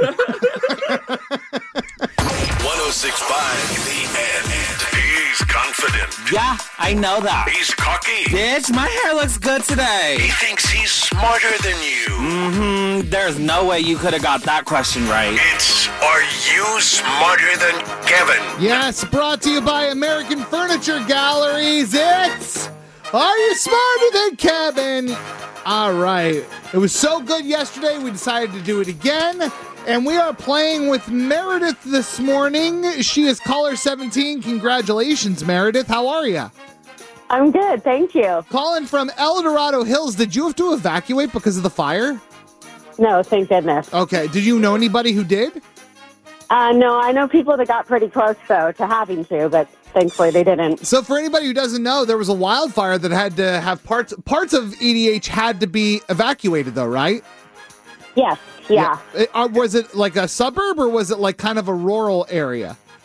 106.5 The End. He's confident. Yeah, I know that. He's cocky. Bitch, my hair looks good today. He thinks he's smarter than you. Mm-hmm. There's no way you could have got that question right. It's, are you smarter than Kevin? Yes, brought to you by American Furniture Galleries. It's, are you smarter than Kevin? All right. It was so good yesterday, we decided to do it again. And we are playing with Meredith this morning. She is caller 17. Congratulations, Meredith. How are you? I'm good, thank you. Calling from El Dorado Hills. Did you have to evacuate because of the fire? No, thank goodness. Okay. Did you know anybody who did? No, I know people that got pretty close, though, to having to, but thankfully they didn't. So for anybody who doesn't know, there was a wildfire that had to have parts of EDH had to be evacuated, though, right? Yes, yeah. Was it like a suburb or was it like kind of a rural area?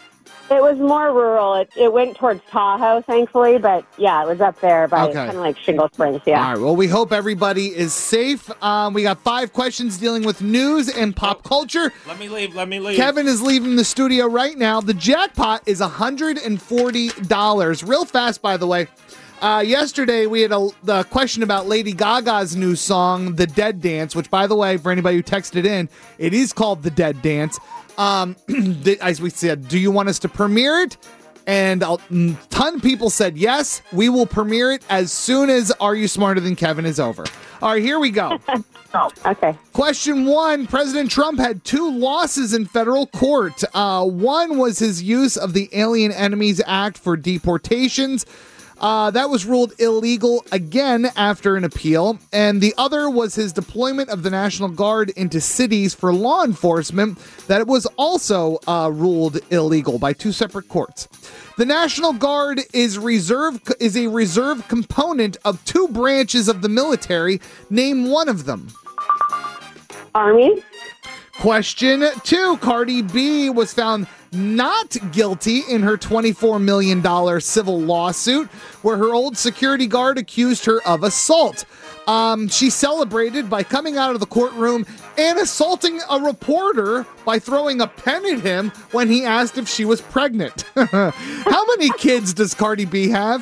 It was more rural. It went towards Tahoe, thankfully, but yeah, it was up there by Okay. kind of like Shingle Springs. Yeah. All right. Well, we hope everybody is safe. We got 5 questions dealing with news and pop culture. Let me leave. Kevin is leaving the studio right now. The jackpot is $140. Real fast, by the way. Yesterday, we had the question about Lady Gaga's new song, The Dead Dance, which, by the way, for anybody who texted in, it is called The Dead Dance. As we said, do you want us to premiere it? And a ton of people said yes, we will premiere it as soon as Are You Smarter Than Kevin is over. All right, here we go. Okay. Question 1. President Trump had 2 losses in federal court. One was his use of the Alien Enemies Act for deportations. That was ruled illegal again after an appeal. And the other was his deployment of the National Guard into cities for law enforcement. That was also ruled illegal by 2 separate courts. The National Guard is a reserve component of 2 branches of the military. Name one of them. Army. Question 2. Cardi B was found not guilty in her $24 million civil lawsuit where her old security guard accused her of assault. She celebrated by coming out of the courtroom and assaulting a reporter by throwing a pen at him when he asked if she was pregnant. How many kids does Cardi B have?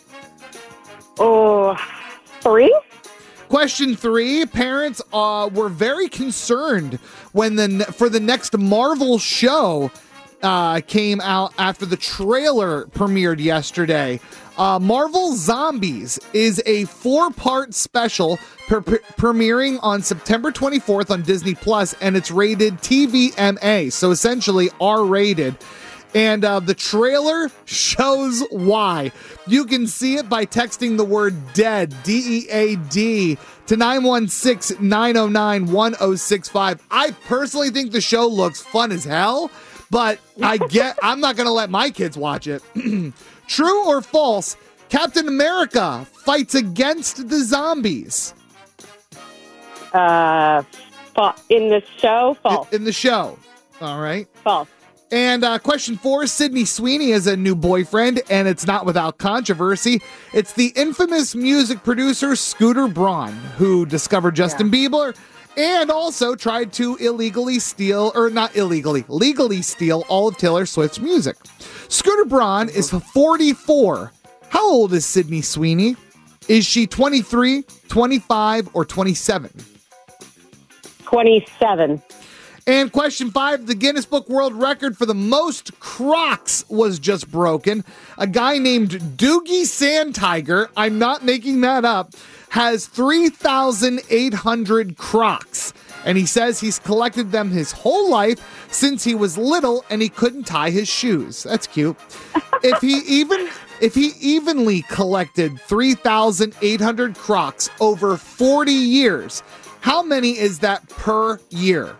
Oh, 3. Question 3. Parents were very concerned when for the next Marvel show came out after the trailer premiered yesterday. Marvel Zombies is a 4-part special premiering on September 24th on Disney Plus, and it's rated TVMA, so essentially R-rated. And the trailer shows why. You can see it by texting the word DEAD, D-E-A-D, to 916-909-1065. I personally think the show looks fun as hell, but I'm not going to let my kids watch it. True or false, Captain America fights against the zombies? In the show, false. In the show. All right. False. And question 4, Sydney Sweeney has a new boyfriend, and it's not without controversy. It's the infamous music producer Scooter Braun, who discovered Justin Bieber and also tried to legally steal all of Taylor Swift's music. Scooter Braun is 44. How old is Sydney Sweeney? Is she 23, 25, or 27? 27. And question 5, the Guinness Book World Record for the most Crocs was just broken. A guy named Doogie Sandtiger, I'm not making that up, has 3,800 Crocs. And he says he's collected them his whole life since he was little and he couldn't tie his shoes. That's cute. If he evenly collected 3,800 Crocs over 40 years, how many is that per year?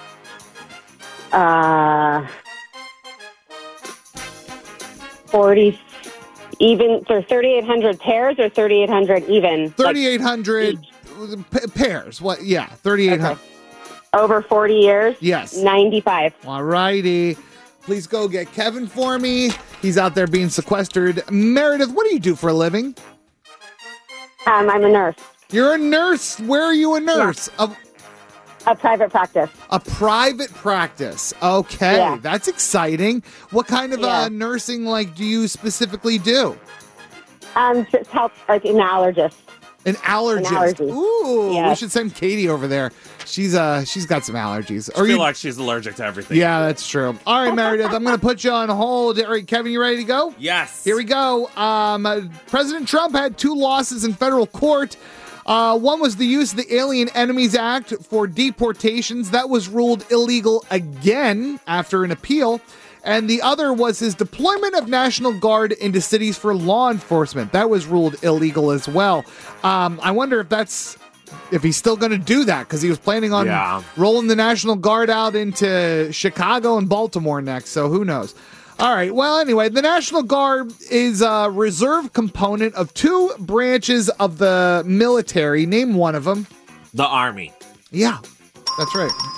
40 even, so 3,800 pairs or 3,800 even? 3,800 pairs. What? Yeah, 3,800. Okay. Over 40 years? Yes. 95. All righty. Please go get Kevin for me. He's out there being sequestered. Meredith, what do you do for a living? I'm a nurse. You're a nurse. Where are you a nurse? Yeah. A private practice. A private practice. Okay, yeah. That's exciting. What kind of nursing do you specifically do? Just help, like an allergist. An allergist. An allergy. Ooh, yes. We should send Katie over there. She's got some allergies. I feel like she's allergic to everything. Yeah, that's true. All right, Meredith, I'm going to put you on hold. All right, Kevin, you ready to go? Yes. Here we go. President Trump had 2 losses in federal court. One was the use of the Alien Enemies Act for deportations. That was ruled illegal again after an appeal. And the other was his deployment of National Guard into cities for law enforcement. That was ruled illegal as well. I wonder if he's still going to do that, because he was planning on rolling the National Guard out into Chicago and Baltimore next. So who knows? All right. Well, anyway, the National Guard is a reserve component of 2 branches of the military. Name one of them. The Army. Yeah, that's right.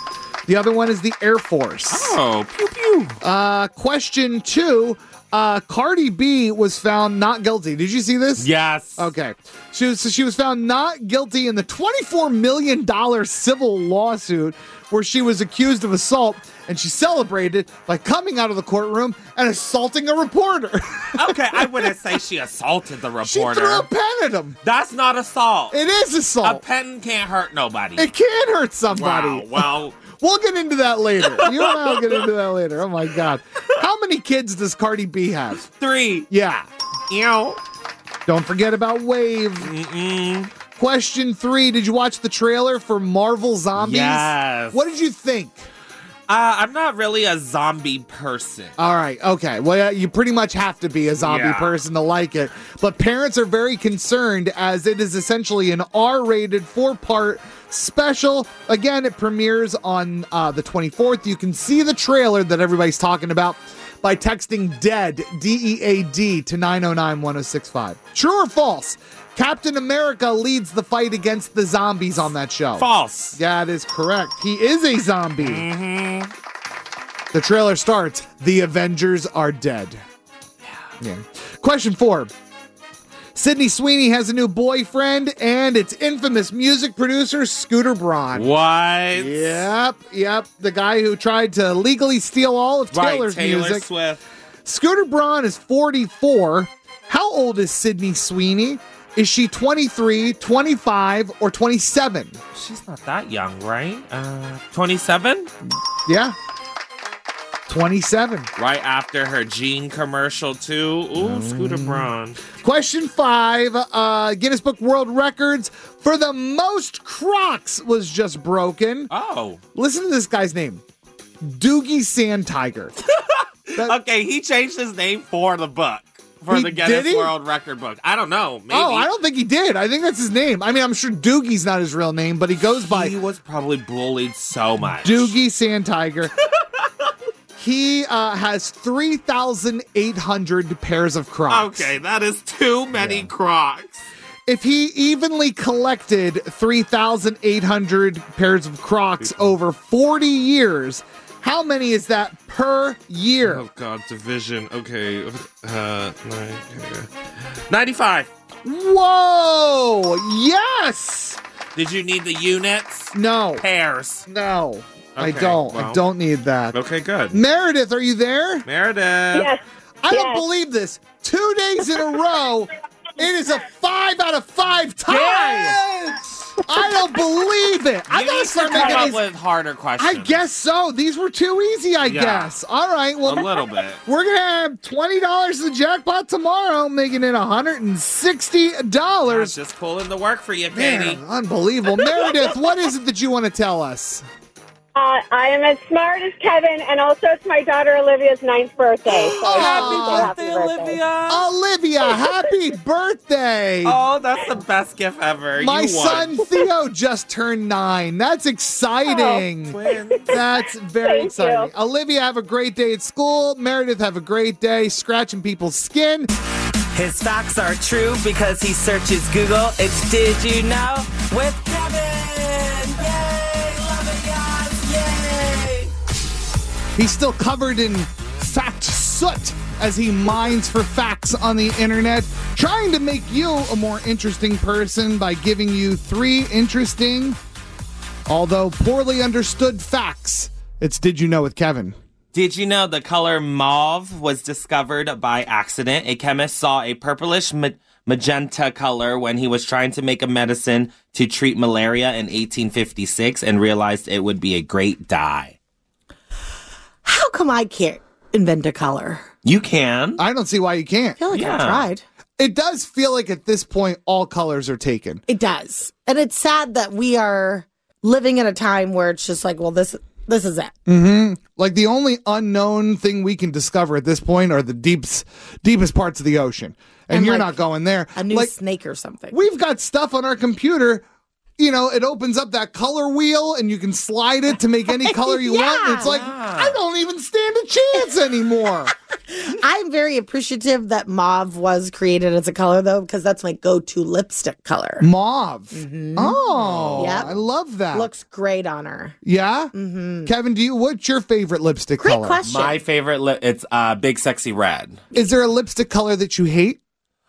The other one is the Air Force. Oh, pew pew. Question 2. Cardi B was found not guilty. Did you see this? Yes. Okay. She was found not guilty in the $24 million civil lawsuit where she was accused of assault, and she celebrated by coming out of the courtroom and assaulting a reporter. Okay, I wouldn't say she assaulted the reporter. She threw a pen at him. That's not assault. It is assault. A pen can't hurt nobody. It can hurt somebody. Wow, well... We'll get into that later. You and I will get into that later. Oh, my God. How many kids does Cardi B have? 3. Yeah. Ew. Don't forget about Wave. Question 3. Did you watch the trailer for Marvel Zombies? Yes. What did you think? I'm not really a zombie person. All right. Okay. Well, you pretty much have to be a zombie person to like it. But parents are very concerned as it is essentially an R-rated 4-part special. Again, it premieres on the 24th. You can see the trailer that everybody's talking about by texting DEAD, D-E-A-D, to 909-1065. True or false? Captain America leads the fight against the zombies on that show. False. That is correct. He is a zombie. Mm-hmm. The trailer starts, the Avengers are dead. Yeah. Question 4. Sydney Sweeney has a new boyfriend, and it's infamous music producer Scooter Braun. What? Yep. The guy who tried to legally steal all of Taylor's music. Swift. Scooter Braun is 44. How old is Sydney Sweeney? Is she 23, 25, or 27? She's not that young, right? 27? Yeah. 27. Right after her Gene commercial, too. Ooh, Scooter Braun. Question 5. Guinness Book World Records for the most Crocs was just broken. Oh. Listen to this guy's name. Doogie Sandtiger. Okay, he changed his name for the book. For the Guinness World Record book. I don't know. Maybe. Oh, I don't think he did. I think that's his name. I mean, I'm sure Doogie's not his real name, but he goes by... He was probably bullied so much. Doogie Sandtiger. He has 3,800 pairs of Crocs. Okay, that is too many Crocs. If he evenly collected 3,800 pairs of Crocs over 40 years... How many is that per year? Oh, God, division. Okay. 95. Whoa! Yes! Did you need the units? No. Pairs? No. Okay, I don't. well. I don't need that. Okay, good. Meredith, are you there? Meredith. Yes. I don't believe this. 2 days in a row, it is a 5 out of 5 tie. Yes! I don't believe it. I gotta start come making up these with harder questions. I guess so. These were too easy, I guess. All right. Well, a little bit. We're going to have $20 in the jackpot tomorrow, making it $160. Just pulling the work for you, Katie. Man, unbelievable. Meredith, what is it that you want to tell us? I am as smart as Kevin, and also it's my daughter Olivia's 9th birthday. So Happy birthday, Olivia! Olivia, happy birthday! Oh, that's the best gift ever. My You won. son Theo just turned 9. That's exciting. Twins. That's very Thank exciting. you. Olivia, have a great day at school. Meredith, have a great day scratching people's skin. His facts are true because he searches Google. It's Did You Know with Kevin. Yay! Love it, guys. Yay! He's still covered in fact soot as he mines for facts on the internet, trying to make you a more interesting person by giving you 3 interesting, although poorly understood facts. It's Did You Know with Kevin. Did you know the color mauve was discovered by accident? A chemist saw a purplish magenta color when he was trying to make a medicine to treat malaria in 1856 and realized it would be a great dye. How come I can't invent a color? You can. I don't see why you can't. I feel like I've tried. It does feel like at this point, all colors are taken. It does. And it's sad that we are living in a time where it's just like, well, this is it. Mm-hmm. Like the only unknown thing we can discover at this point are the deepest parts of the ocean. And you're like not going there. A new like, snake or something. We've got stuff on our computer. You know, it opens up that color wheel and you can slide it to make any color you want. And it's like, I don't even stand a chance anymore. I'm very appreciative that mauve was created as a color, though, because that's my go-to lipstick color. Mauve. Oh, Yep. I love that. Looks great on her. Yeah? Kevin, what's your favorite lipstick Great color? question. My favorite, it's Big Sexy Red. Is there a lipstick color that you hate?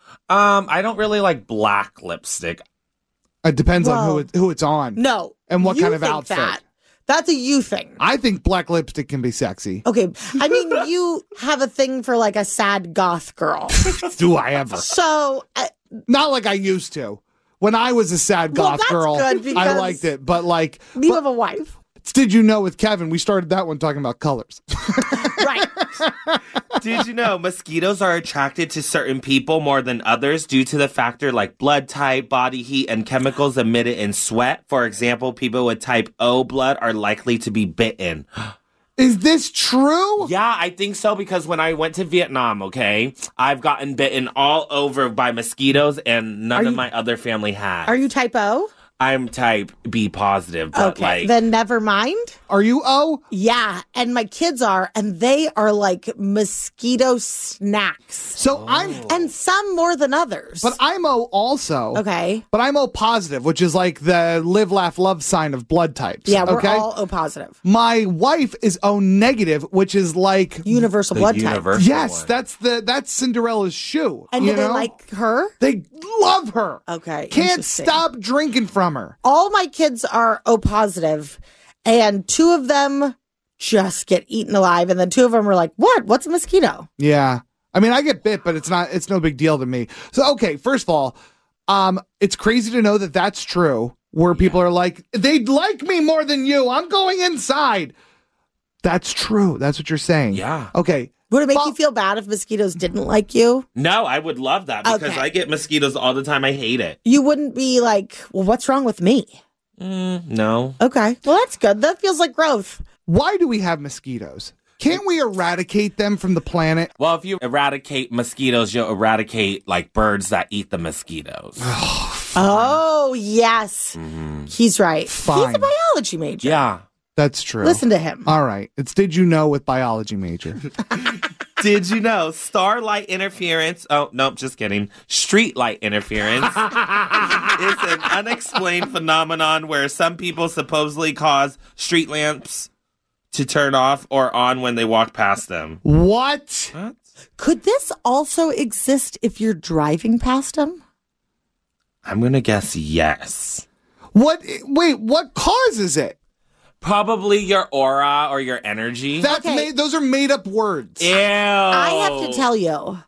I don't really like black lipstick. It depends on Well, who it's on. No. And what you kind of think outfit. that. That's a you thing. I think black lipstick can be sexy. Okay. I mean, you have a thing for like a sad goth girl. Do I ever? So, Not like I used to. When I was a sad Well, goth that's girl, good I because liked it. But like, you have a wife. Did you know with Kevin, we started that one talking about colors. Right. Did you know mosquitoes are attracted to certain people more than others due to the factor like blood type, body heat, and chemicals emitted in sweat? For example, people with type O blood are likely to be bitten. Is this true? Yeah, I think so because when I went to Vietnam, okay, I've gotten bitten all over by mosquitoes and none of my other family has. Are you type O? I'm type B positive, but Okay. like... Then never mind. Are you O? Yeah. And my kids are, and they are like mosquito snacks. So And some more than others. But I'm O also. Okay. But I'm O positive, which is like the live, laugh, love sign of blood types. Yeah, we're okay? all O positive. My wife is O negative, which is like universal blood type. Yes, that's Cinderella's shoe. And you do they know? like her? They love her. Okay. Can't interesting. stop drinking from her. All my kids are O positive, and 2 of them just get eaten alive, and then 2 of them are like, "What? What's a mosquito?" Yeah. I mean, I get bit, but it's no big deal to me. So, okay, first of all, it's crazy to know that that's true, where people are like, they like me more than you. I'm going inside. That's true. That's what you're saying. Yeah. Okay. Would it make you feel bad if mosquitoes didn't like you? No, I would love that because Okay. I get mosquitoes all the time. I hate it. You wouldn't be like, "Well, what's wrong with me?" No. Okay. Well, that's good. That feels like growth. Why do we have mosquitoes? Can't we eradicate them from the planet? Well, if you eradicate mosquitoes, you'll eradicate like birds that eat the mosquitoes. Oh, yes. He's right. Fine. He's a biology major. Yeah. That's true. Listen to him. All right. It's Did You Know with biology major. Did you know starlight interference? Oh, nope, just kidding. Street light interference is an unexplained phenomenon where some people supposedly cause street lamps to turn off or on when they walk past them. What? Could this also exist if you're driving past them? I'm going to guess yes. What? Wait, what causes it? Probably your aura or your energy. That's those are made up words. Ew. I have to tell you,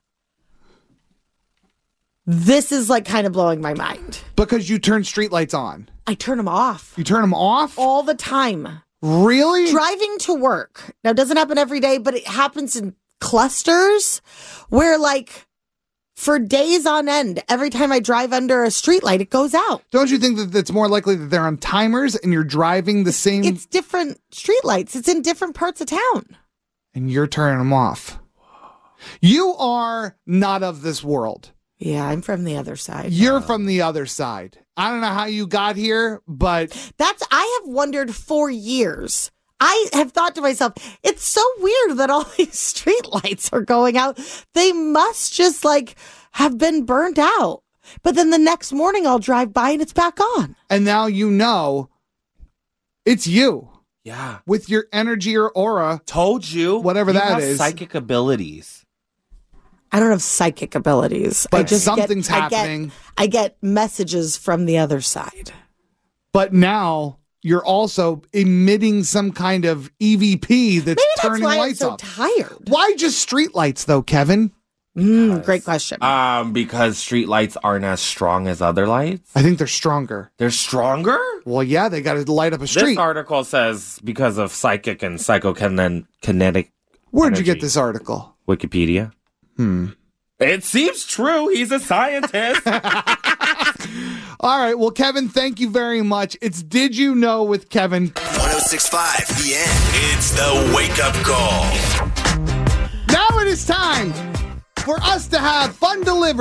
this is like kind of blowing my mind. Because you turn streetlights on. I turn them off. You turn them off? All the time. Really? Driving to work. Now, it doesn't happen every day, but it happens in clusters where, like, for days on end, every time I drive under a streetlight, it goes out. Don't you think that it's more likely that they're on timers and you're driving the same... It's different streetlights. It's in different parts of town. And you're turning them off. You are not of this world. Yeah, I'm from the other side. You're from the other side. I don't know how you got here, but... I have wondered for years. I have thought to myself, it's so weird that all these streetlights are going out. They must just like have been burnt out. But then the next morning I'll drive by and it's back on. And now you know it's you. Yeah. With your energy or aura. Told you. Whatever You that have is. psychic abilities. I don't have psychic abilities. But I just something's happening. I get messages from the other side. But now you're also emitting some kind of EVP that's Maybe that's turning why lights I'm so off. tired. Why just street lights though, Kevin? Great question. Because street lights aren't as strong as other lights. I think they're stronger. They're stronger? Well, yeah, they got to light up a street. This article says because of psychic and psychokinetic. Where'd you get this article? Wikipedia. It seems true. He's a scientist. All right. Well, Kevin, thank you very much. It's Did You Know with Kevin. 106.5 The End. It's the wake up call. Now it is time for us to have fun delivered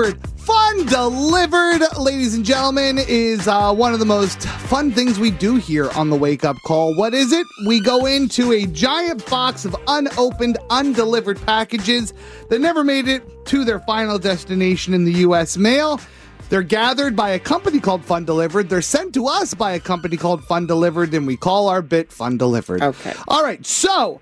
Fun Delivered, ladies and gentlemen, is one of the most fun things we do here on the Wake Up Call. What is it? We go into a giant box of unopened, undelivered packages that never made it to their final destination in the U.S. mail. They're gathered by a company called Fun Delivered. They're sent to us by a company called Fun Delivered, and we call our bit Fun Delivered. Okay. All right, so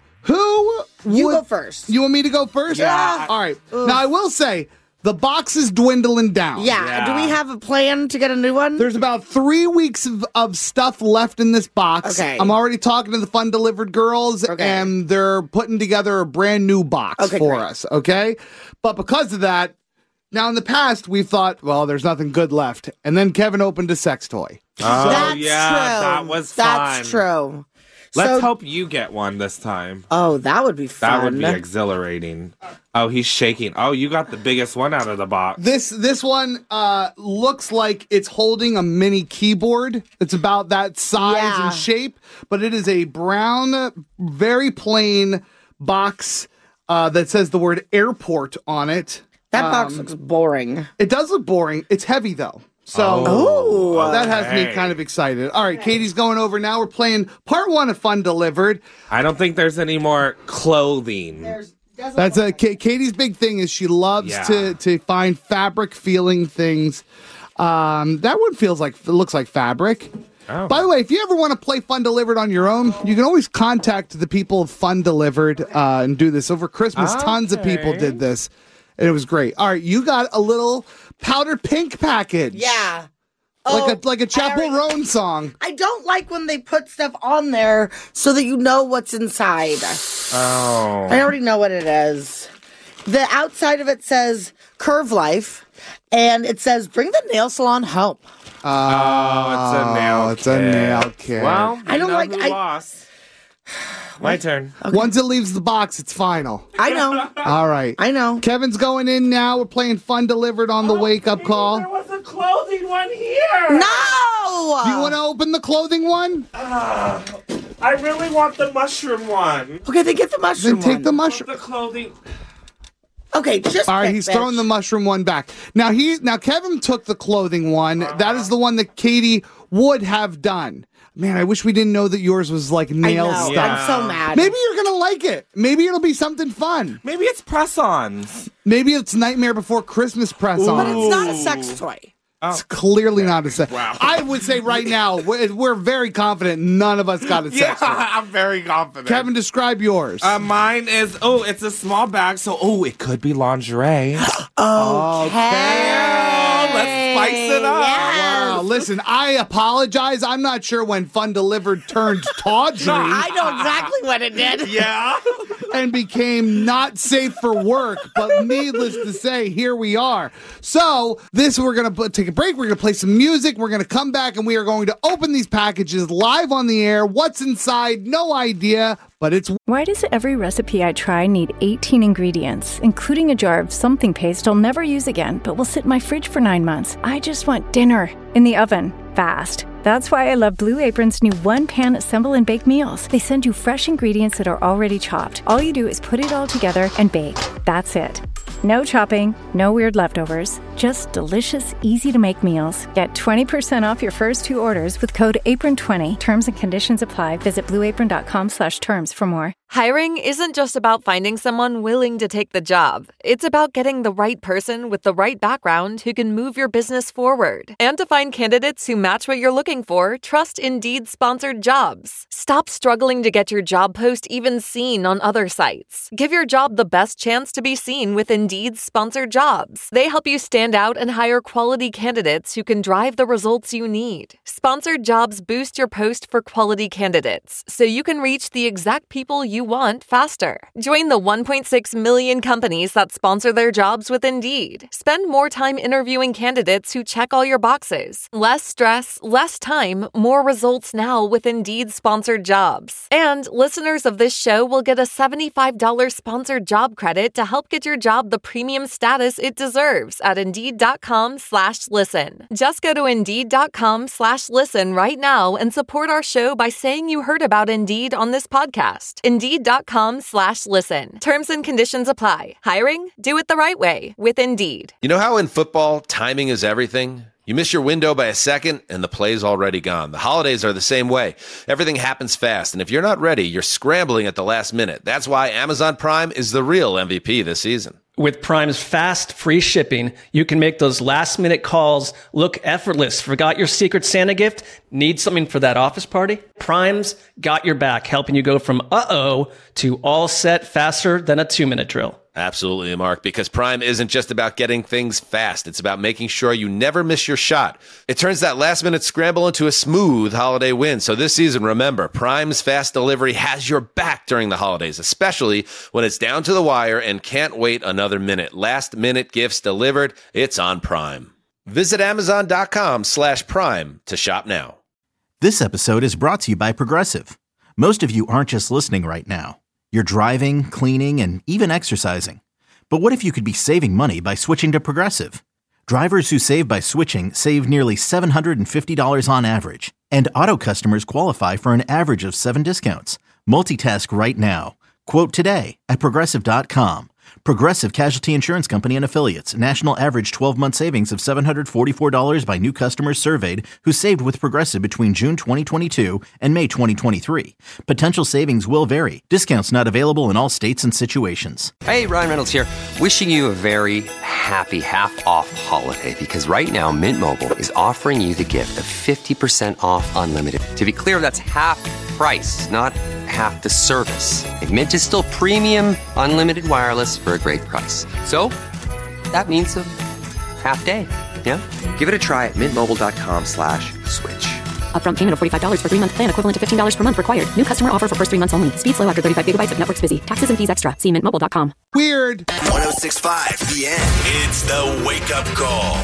You go first. You want me to go first? Yeah. All right. Now, I will say, the box is dwindling down. Yeah. Do we have a plan to get a new one? There's about 3 weeks of stuff left in this box. Okay. I'm already talking to the Fun Delivered girls, and they're putting together a brand new box for us, okay? But because of that, now in the past, we thought, well, there's nothing good left. And then Kevin opened a sex toy. Oh, That's yeah, true. that was fun. That's true. Let's hope you get one this time. Oh, that would be fun. That would be exhilarating. Oh, he's shaking. Oh, you got the biggest one out of the box. This one looks like it's holding a mini keyboard. It's about that size and shape, but it is a brown, very plain box that says the word airport on it. That box looks boring. It does look boring. It's heavy, though. So that has me kind of excited. All right, Katie's going over now. We're playing part 1 of Fun Delivered. I don't think there's any more clothing. That's Katie's big thing is she loves to find fabric feeling things. That one looks like fabric. Oh. By the way, if you ever want to play Fun Delivered on your own, you can always contact the people of Fun Delivered and do this. Over Christmas, tons of people did this, and it was great. All right, you got a little powder pink package. Yeah. Like a Chapel Roan song. I don't like when they put stuff on there so that you know what's inside. Oh. I already know what it is. The outside of it says Curve Life, and it says bring the nail salon home. Oh, it's a nail kit. Well, I don't like. who lost. My turn. Okay. Once it leaves the box, it's final. I know. All right. I know. Kevin's going in now. We're playing Fun Delivered on the Wake Up Call. There was a clothing one here. No! Do you want to open the clothing one? I really want the mushroom one. Okay, then get the mushroom Then take the mushroom. The clothing. Okay, just all right. He's throwing the mushroom one back. Now Kevin took the clothing one. That is the one that Katie would have done. Man, I wish we didn't know that yours was like nail stuff. Yeah. I'm so mad. Maybe you're gonna like it. Maybe it'll be something fun. Maybe it's press-ons. Maybe it's Nightmare Before Christmas press-ons. But it's not a sex toy. It's clearly not a sex. Wow. I would say right now we're very confident none of us got a sex toy. I'm very confident. Kevin, describe yours. Mine is, it's a small bag, so, it could be lingerie. Let's spice it up. Wow, listen, I apologize. I'm not sure when Fun Delivered turned tawdry. I know exactly what it did. Yeah. And became not safe for work, but needless to say, here we are. So, we're going to take a break. We're going to play some music. We're going to come back, and we are going to open these packages live on the air. What's inside? No idea, but it's... Why does every recipe I try need 18 ingredients, including a jar of something paste I'll never use again, but will sit in my fridge for 9 months? I just want dinner in the oven, fast. That's why I love Blue Apron's new one-pan assemble and bake meals. They send you fresh ingredients that are already chopped. All you do is put it all together and bake. That's it. No chopping, no weird leftovers, just delicious, easy-to-make meals. Get 20% off your first 2 orders with code APRON20. Terms and conditions apply. Visit blueapron.com/terms for more. Hiring isn't just about finding someone willing to take the job. It's about getting the right person with the right background who can move your business forward. And to find candidates who match what you're looking for, trust Indeed sponsored jobs. Stop struggling to get your job post even seen on other sites. Give your job the best chance to be seen with Indeed sponsored jobs. They help you stand out and hire quality candidates who can drive the results you need. Sponsored jobs boost your post for quality candidates, so you can reach the exact people you want faster. Join the 1.6 million companies that sponsor their jobs with Indeed. Spend more time interviewing candidates who check all your boxes. Less stress, less time, more results now with Indeed sponsored jobs. And listeners of this show will get a $75 sponsored job credit to help get your job the premium status it deserves at Indeed.com/Indeed. Indeed.com/listen. Just go to Indeed.com/listen right now and support our show by saying you heard about Indeed on this podcast. Indeed.com/listen. Terms and conditions apply. Hiring? Do it the right way with Indeed. You know how in football, timing is everything? You miss your window by a second, and the play's already gone. The holidays are the same way. Everything happens fast, and if you're not ready, you're scrambling at the last minute. That's why Amazon Prime is the real MVP this season. With Prime's fast, free shipping, you can make those last-minute calls look effortless. Forgot your Secret Santa gift? Need something for that office party? Prime's got your back, helping you go from uh-oh to all set faster than a 2-minute drill. Absolutely, Mark, because Prime isn't just about getting things fast. It's about making sure you never miss your shot. It turns that last-minute scramble into a smooth holiday win. So this season, remember, Prime's fast delivery has your back during the holidays, especially when it's down to the wire and can't wait another minute. Last-minute gifts delivered, it's on Prime. Visit Amazon.com/Prime to shop now. This episode is brought to you by Progressive. Most of you aren't just listening right now. You're driving, cleaning, and even exercising. But what if you could be saving money by switching to Progressive? Drivers who save by switching save nearly $750 on average. And auto customers qualify for an average of 7 discounts. Multitask right now. Quote today at Progressive.com. Progressive Casualty Insurance Company and Affiliates. National average 12-month savings of $744 by new customers surveyed who saved with Progressive between June 2022 and May 2023. Potential savings will vary. Discounts not available in all states and situations. Hey, Ryan Reynolds here. Wishing you a very happy half-off holiday because right now Mint Mobile is offering you the gift of 50% off unlimited. To be clear, that's half price, not half the service. And Mint is still premium, unlimited wireless for a great price. So, that means a half day, yeah? Give it a try at mintmobile.com/switch. Upfront payment of $45 for 3-month plan, equivalent to $15 per month required. New customer offer for first 3 months only. Speed slow after 35 gigabytes if network's busy. Taxes and fees extra. See mintmobile.com. Weird. 106.5 The End. It's the Wake Up Call.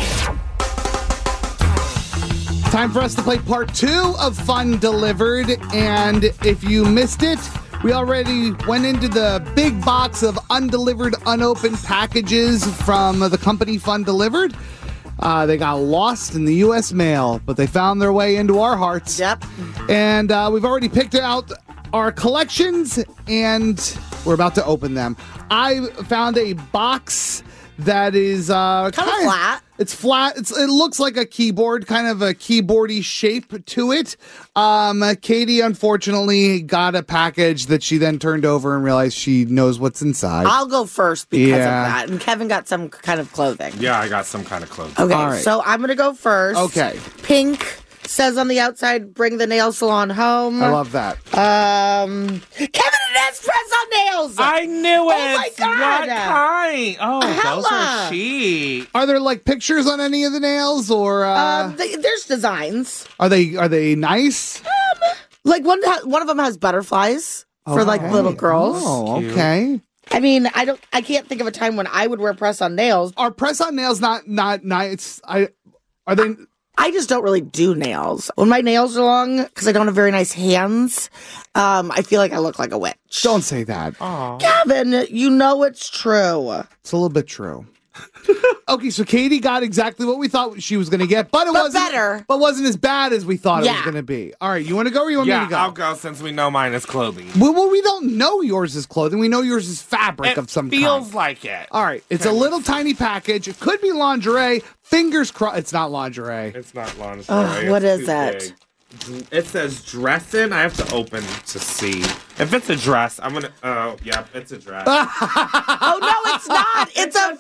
Time for us to play part 2 of Fun Delivered. And if you missed it, we already went into the big box of undelivered, unopened packages from the company Fun Delivered. They got lost in the U.S. mail, but they found their way into our hearts. Yep. And we've already picked out our collections, and we're about to open them. I found a box that is kind of flat. It's flat. It looks like a keyboard, kind of a keyboardy shape to it. Katie, unfortunately, got a package that she then turned over and realized she knows what's inside. I'll go first because of that. And Kevin got some kind of clothing. Yeah, I got some kind of clothing. Okay, All right. So I'm going to go first. Okay. Pink says on the outside, bring the nail salon home. I love that. Kevin and Ed's press on nails. I knew it. Oh my God. What kind? Oh, those Hella. are cheap. Are there like pictures on any of the nails, or there's designs. are they nice? Like one of them has butterflies for like little girls. Oh, okay. I mean, I can't think of a time when I would wear press on nails. Are press on nails not nice? Are they? I just don't really do nails. When my nails are long, because I don't have very nice hands, I feel like I look like a witch. Don't say that. Kevin, you know it's true. It's a little bit true. Okay, so Katie got exactly what we thought she was going to get, but wasn't better. But wasn't as bad as we thought it was Yeah. going to be. All right, you want to go or you want me to go? I'll go since we know mine is clothing. Well, we don't know yours is clothing. We know yours is fabric It of some feels kind. like it. All right, it's a little tiny package. It could be lingerie. Fingers crossed. It's not lingerie. It's not lingerie. Ugh, what It's is too that? big. It says dressing. I have to open to see. If it's a dress, I'm gonna. Oh, yeah, it's a dress. Oh no, it's not. It's a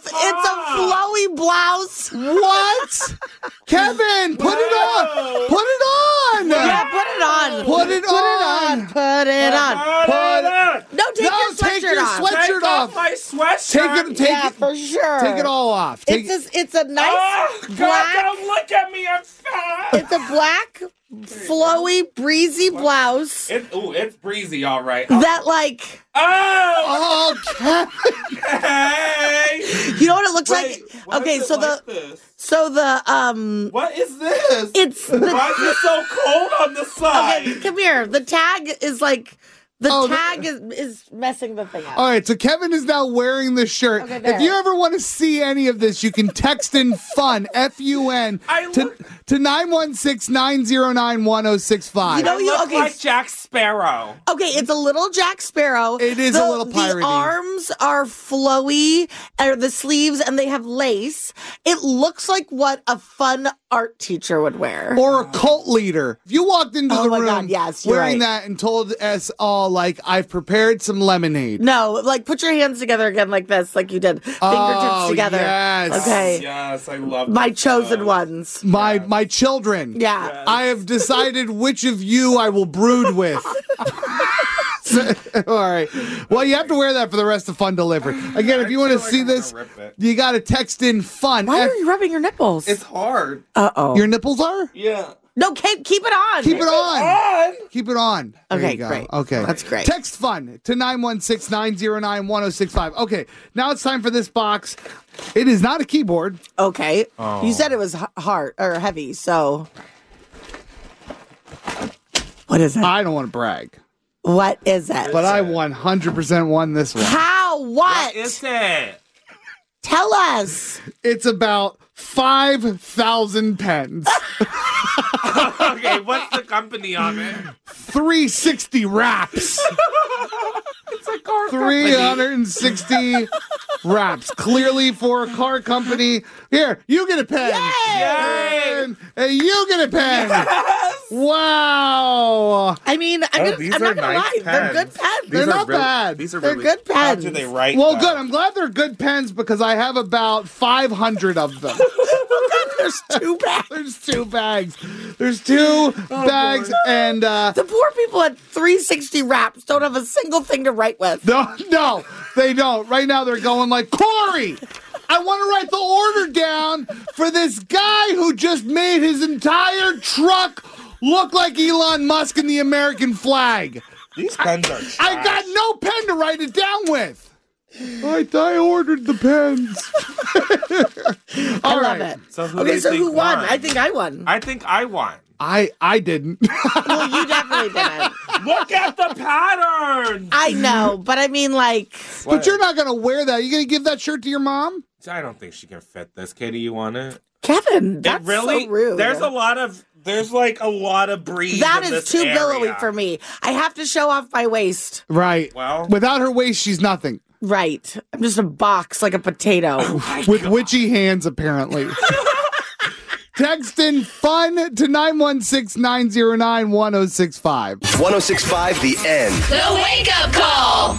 flowy blouse. What? Kevin, put it on. Put it on. Yeah, put it on. Put it on. Put it on. No, take your take sweatshirt your off. sweatshirt Take off my sweatshirt. Take it for sure. Take it all off. It's a nice God, black. don't look at me. I'm fat. It's a black, flowy, breezy blouse It's breezy, all right. that like. Oh! Hey! You know what it looks like? Okay, so What is this? It's Why is it so cold on the side? Okay, come here. The tag is like The tag is messing the thing up. All right, so Kevin is now wearing the shirt. Okay, there. If you ever want to see any of this, you can text in FUN, F-U-N, to 916-909-1065. You know, I look like Jack Sparrow. Okay, it's a little Jack Sparrow. It is a little piratey. The arms are flowy, or the sleeves, and they have lace. It looks like what a fun art teacher would wear. Or a cult leader. If you walked into the room God, yes, you're wearing right. that and told us all, like, I've prepared some lemonade. No, like put your hands together again like this, like you did. Fingertips together. Yes. Okay. Yes, I love My chosen ones. My children. Yeah. Yes. I have decided which of you I will brood with. All right. Well, you have to wear that for the rest of Fun Delivered. Again, if you want to see this, you got to text in FUN. Why are you rubbing your nipples? It's hard. Uh-oh. Your nipples are? Yeah. No, keep it on. Keep it on. Keep it on. There Okay, you go. great. Okay. That's great. Text FUN to 916-909-1065. Okay, now it's time for this box. It is not a keyboard. Okay. Oh. You said it was hard or heavy, so. What is it? I don't want to brag. What is it? But I 100% won this one. How? What? What is it? Tell us. It's about 5,000 pens. Okay, what's the company on it? 360 wraps. It's a car 360 wraps. Clearly for a car company. Here, you get a pen. Yay! And you get a pen. Yes! Wow. I mean, I'm not going to lie. They're good pens. They're not bad. These are They're really, good How pens. do they write? Well, though? good. I'm glad they're good pens because I have about 500 of them. There's 2 bags. There's 2 bags. There's 2 bags, and The poor people at 360 wraps don't have a single thing to write with. no, they don't. Right now, they're going like, Corey, I want to write the order down for this guy who just made his entire truck look like Elon Musk and the American flag. These pens are trash. I got no pen to write it down with. I ordered the pens. I love it. So who Okay, do you so think who won? won? I think I won. I think I won. I didn't. Well, you definitely didn't. Look at the pattern. I know, but I mean, like. But you're not going to wear that. You going to give that shirt to your mom? I don't think she can fit this. Katie, you want it? Kevin, that's it really, so rude. There's like a lot of breeze. That in is this too area. billowy for me. I have to show off my waist. Right. Well. Without her waist, she's nothing. Right. I'm just a box like a potato. With witchy hands, apparently. Text in FUN to 916-909-1065. 1065 The End. The Wake Up Call.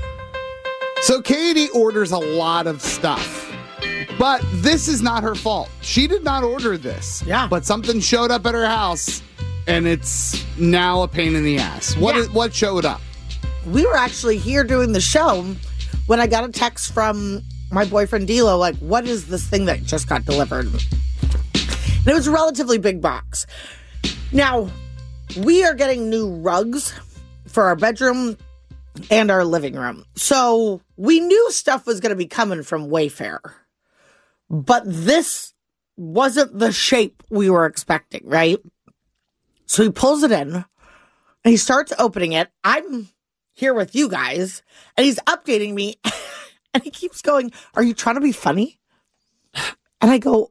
So Katie orders a lot of stuff. But this is not her fault. She did not order this. Yeah. But something showed up at her house, and it's now a pain in the ass. What showed up? We were actually here doing the show when I got a text from my boyfriend D'Lo, like, what is this thing that just got delivered? And it was a relatively big box. Now, we are getting new rugs for our bedroom and our living room. So we knew stuff was going to be coming from Wayfair. But this wasn't the shape we were expecting, right? So he pulls it in and he starts opening it. I'm here with you guys and he's updating me and he keeps going, are you trying to be funny? And I go,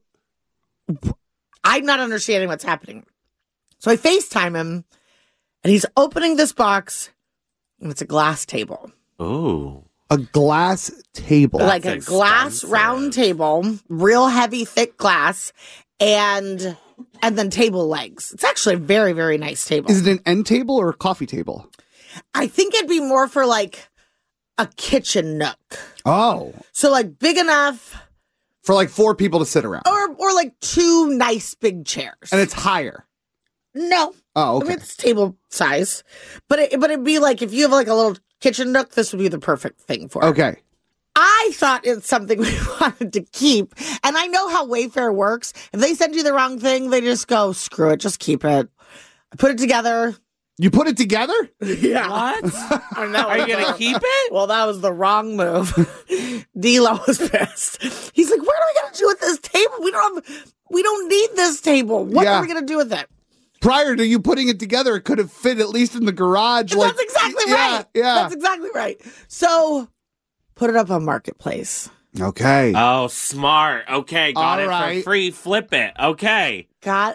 I'm not understanding what's happening. So I FaceTime him and he's opening this box and it's a glass table. Oh. A glass table. Like a glass round table, real heavy, thick glass, and then table legs. It's actually a very, very nice table. Is it an end table or a coffee table? I think it'd be more for like a kitchen nook. Oh. So like big enough. For like 4 people to sit around. Or like 2 nice big chairs. And it's higher. No. Oh, okay. I mean, it's table size. But it'd be like if you have like a little kitchen nook, this would be the perfect thing for it. Okay. I thought it's something we wanted to keep. And I know how Wayfair works. If they send you the wrong thing, they just go, screw it, just keep it. I put it together. You put it together? Yeah. What? And that Are you was going to keep it? Well, that was the wrong move. D'Lo was pissed. He's like, what are we going to do with this table? We don't need this table. What are we going to do with it? prior to you putting it together, it could have fit at least in the garage. That's exactly right. Yeah. That's exactly right. So put it up on Marketplace. Okay. Oh, smart. Okay, got All it right. for free. Flip it. Okay. Got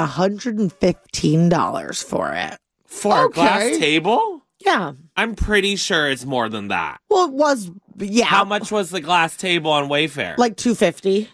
$115 for it. For a glass table? Yeah. I'm pretty sure it's more than that. Well, it was, yeah. How much was the glass table on Wayfair? Like $250.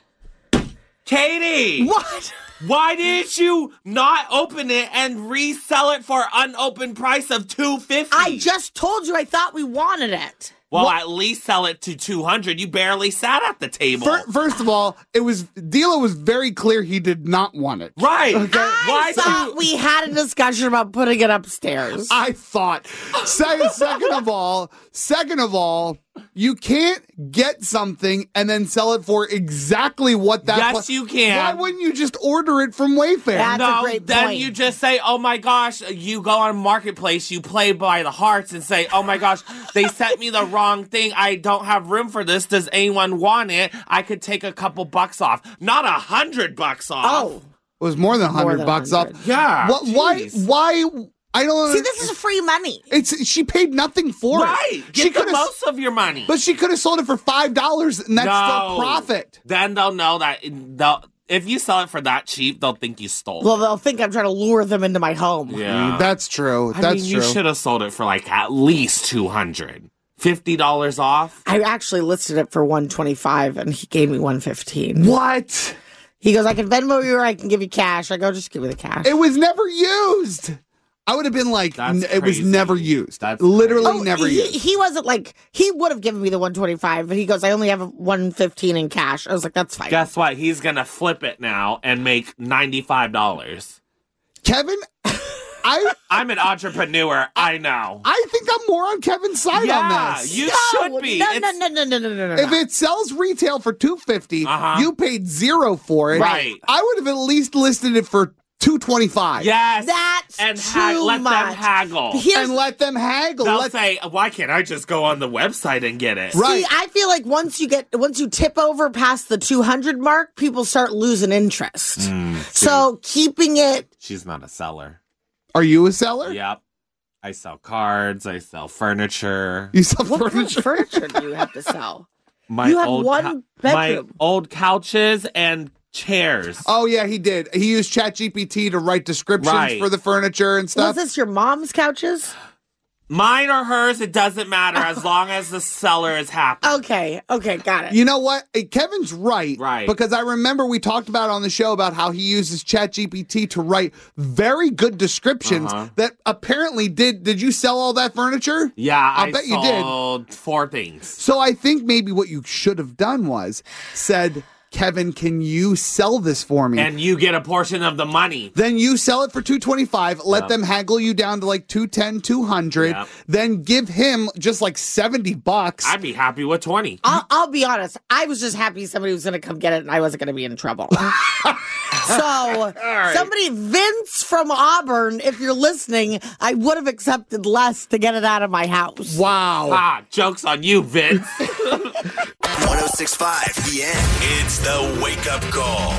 Katie! What? Why didn't you not open it and resell it for unopened price of $250? I just told you I thought we wanted it. Well, at least sell it to $200. You barely sat at the table. First of all, D'Lo was very clear he did not want it. Right. Okay. I thought we had a discussion about putting it upstairs. I thought. Second of all, you can't get something and then sell it for exactly what that. Yes, you can. Why wouldn't you just order it from Wayfair? That's a great then point. you just say, "Oh my gosh!" You go on Marketplace, you play by the hearts, and say, "Oh my gosh, they sent me the wrong thing. I don't have room for this. Does anyone want it? I could take a couple bucks off, not $100 off." Oh, It was more than $100 off. Yeah. Why? I don't see, this is free money. She paid nothing for Right. it. Get the most of your money. But she could have sold it for $5, and that's still No. profit. Then they'll know that if you sell it for that cheap, they'll think you stole Well, they'll think I'm trying to lure them into my home. it. Yeah. That's true. I That's mean, true. you should have sold it for like at least $200. $50 off. I actually listed it for $125, and he gave me $115. What? He goes, I can Venmo you or I can give you cash. I go, just give me the cash. It was never used. I would have been like, That's it was crazy. never used. That's literally never used. He wasn't like, he would have given me the $125, but he goes, I only have $115 in cash. I was like, that's fine. Guess what? He's going to flip it now and make $95. Kevin, I'm an entrepreneur. I know. I think I'm more on Kevin's side on this. You should be. No, It's- no. If it sells retail for $250, you paid $0 for it. Right. I would have at least listed it for $225. Yes. That's and too let much. them haggle. And let them haggle. They'll say, why can't I just go on the website and get it? Right. See, I feel like once you tip over past the 200 mark, people start losing interest. So keeping it. She's not a seller. Are you a seller? Yep. I sell cards. I sell furniture. You sell What kind furniture? of furniture do you have to sell? My You have old one my bedroom. old couches and chairs. Oh, yeah, he did. He used ChatGPT to write descriptions Right. for the furniture and Was stuff. this your mom's couches? Mine or hers, it doesn't matter as long as the seller is happy. Okay, got it. You know what? Kevin's right. Right. Because I remember we talked about on the show about how he uses ChatGPT to write very good descriptions that apparently did you sell all that furniture? Yeah, I bet you did. sold 4 things. So I think maybe what you should have done was said, Kevin, can you sell this for me? And you get a portion of the money. Then you sell it for $225, let Yep. them haggle you down to like $210, $200, Yep. then give him just like $70. I'd be happy with 20. I'll be honest. I was just happy somebody was going to come get it and I wasn't going to be in trouble. So, somebody, Vince from Auburn, if you're listening, I would have accepted less to get it out of my house. Wow. Ah, joke's on you, Vince. 1065 The End. It's the wake up call.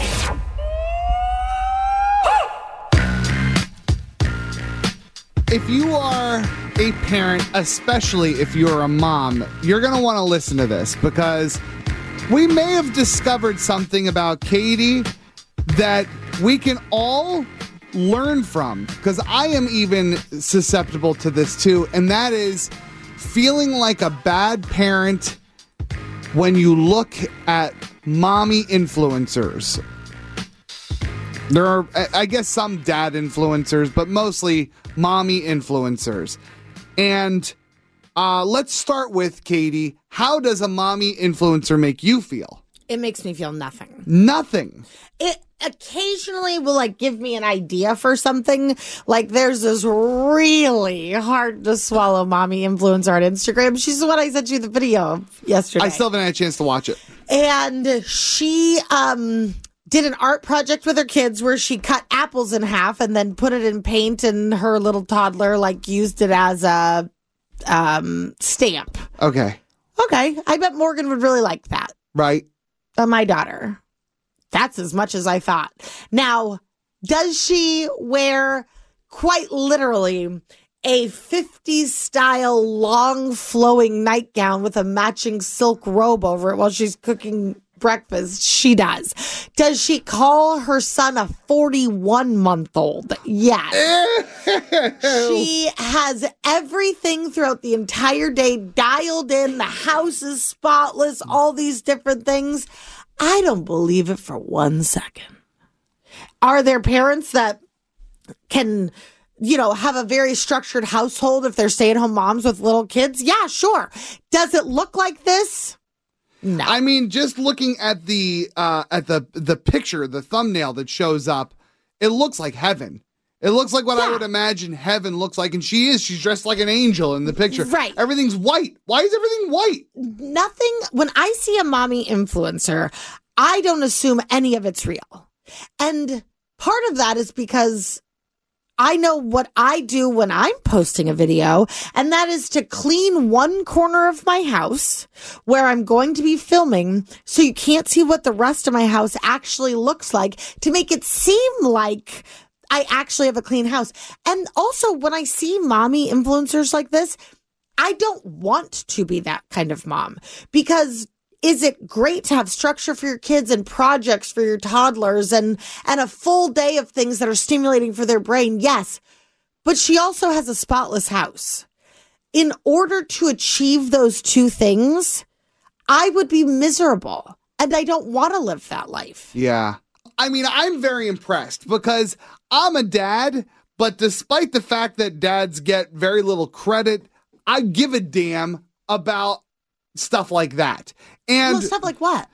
If you are a parent, especially if you're a mom, you're going to want to listen to this because we may have discovered something about Katie that we can all learn from, because I am even susceptible to this too, and that is feeling like a bad parent when you look at mommy influencers. There are, I guess, some dad influencers, but mostly mommy influencers. And let's start with Katie. How does a mommy influencer make you feel? It makes me feel nothing. Nothing. It occasionally will give me an idea for something. Like there's this really hard to swallow mommy influencer on Instagram. She's the one I sent you the video of yesterday. I still haven't had a chance to watch it. And she did an art project with her kids where she cut apples in half and then put it in paint, and her little toddler used it as a stamp. Okay. Okay, I bet Morgan would really like that. Right. My daughter. That's as much as I thought. Now, Does she wear quite literally a 50s style long flowing nightgown with a matching silk robe over it while she's cooking breakfast? She does. Does she call her son a 41-month-old? Yes. She has everything throughout the entire day dialed in. The house is spotless, all these different things. I don't believe it for 1 second. Are there parents that can, have a very structured household if they're stay-at-home moms with little kids? Yeah, sure. Does it look like this? No. I mean, just looking at the picture, the thumbnail that shows up, it looks like heaven. It looks like what I would imagine heaven looks like, and she's dressed like an angel in the picture. Right. Everything's white. Why is everything white? Nothing. When I see a mommy influencer, I don't assume any of it's real. And part of that is because I know what I do when I'm posting a video, and that is to clean one corner of my house where I'm going to be filming so you can't see what the rest of my house actually looks like, to make it seem like I actually have a clean house. And also, when I see mommy influencers like this, I don't want to be that kind of mom, because is it great to have structure for your kids and projects for your toddlers and a full day of things that are stimulating for their brain? Yes. But she also has a spotless house. In order to achieve those two things, I would be miserable, and I don't want to live that life. Yeah. I mean, I'm very impressed because I'm a dad, but despite the fact that dads get very little credit, I give a damn about stuff like that. And well, stuff like what?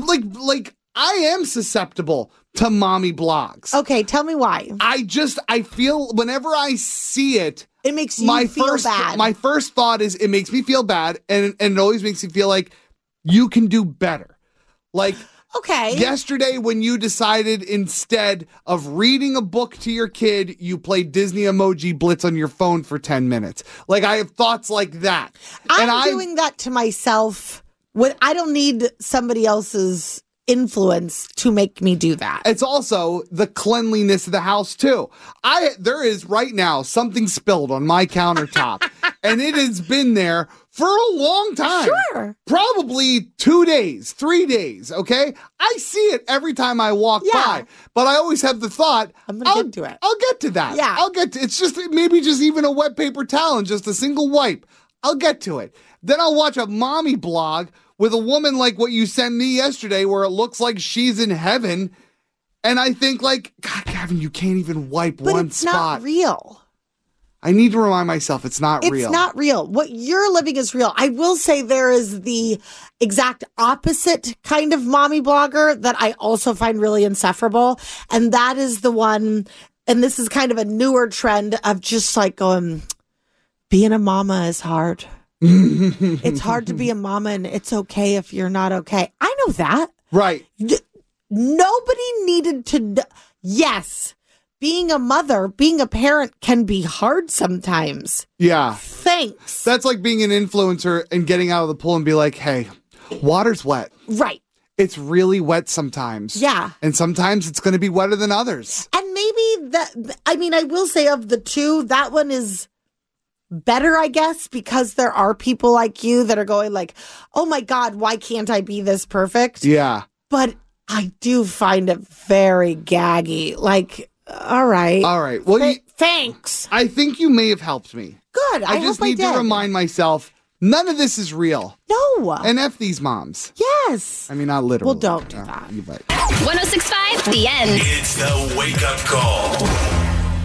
Like I am susceptible to mommy blogs. Okay, tell me why. I feel whenever I see it, it makes you feel bad. My first thought is it makes me feel bad, and it always makes me feel like you can do better. Like, okay. Yesterday, when you decided instead of reading a book to your kid, you played Disney Emoji Blitz on your phone for 10 minutes. Like, I have thoughts like that. I'm doing that to myself. I don't need somebody else's influence to make me do that. It's also the cleanliness of the house, too. There is right now something spilled on my countertop, and it has been there for a long time. Sure. Probably 2 days, 3 days, okay? I see it every time I walk by, but I always have the thought, I'm going to get to it. I'll get to that. Yeah. It's just maybe just even a wet paper towel and just a single wipe. I'll get to it. Then I'll watch a mommy blog with a woman like what you sent me yesterday where it looks like she's in heaven. And I think like, God, Gavin, you can't even wipe one spot. But it's not real. I need to remind myself it's not real. It's not real. What you're living is real. I will say there is the exact opposite kind of mommy blogger that I also find really insufferable. And that is the one, and this is kind of a newer trend of just like going, being a mama is hard. It's hard to be a mama, and it's okay if you're not okay. I know that. Right. Nobody needed to. Yes. Being a mother, being a parent can be hard sometimes. Yeah. Thanks. That's like being an influencer and getting out of the pool and be like, hey, water's wet. Right. It's really wet sometimes. Yeah. And sometimes it's going to be wetter than others. And maybe I will say of the two, that one is better, I guess, because there are people like you that are going like, oh my God, why can't I be this perfect? Yeah. But I do find it very gaggy. Like, all right. Well, thanks. I think you may have helped me. Good. I just need to remind myself, none of this is real. No. And F these moms. Yes. I mean, not literally. Well, don't do that. You bet. 106.5, The End. It's the wake-up call.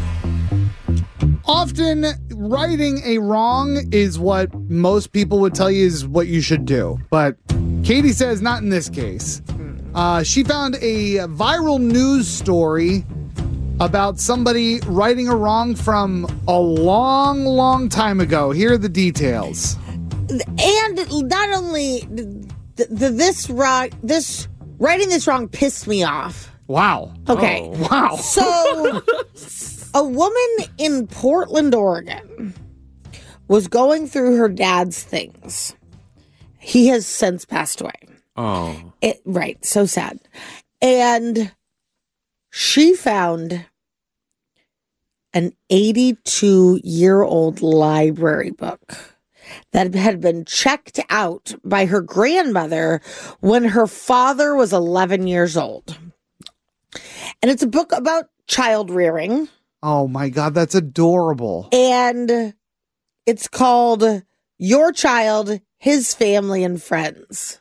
Often, righting a wrong is what most people would tell you is what you should do. But Katie says not in this case. She found a viral news story about somebody righting a wrong from a long, long time ago. Here are the details. And not only this righting this wrong pissed me off. Wow. Okay. Oh, wow. So a woman in Portland, Oregon was going through her dad's things. He has since passed away. Oh. Right. So sad. And she found an 82-year-old library book that had been checked out by her grandmother when her father was 11 years old. And it's a book about child rearing. Oh my God, that's adorable. And it's called Your Child, His Family and Friends.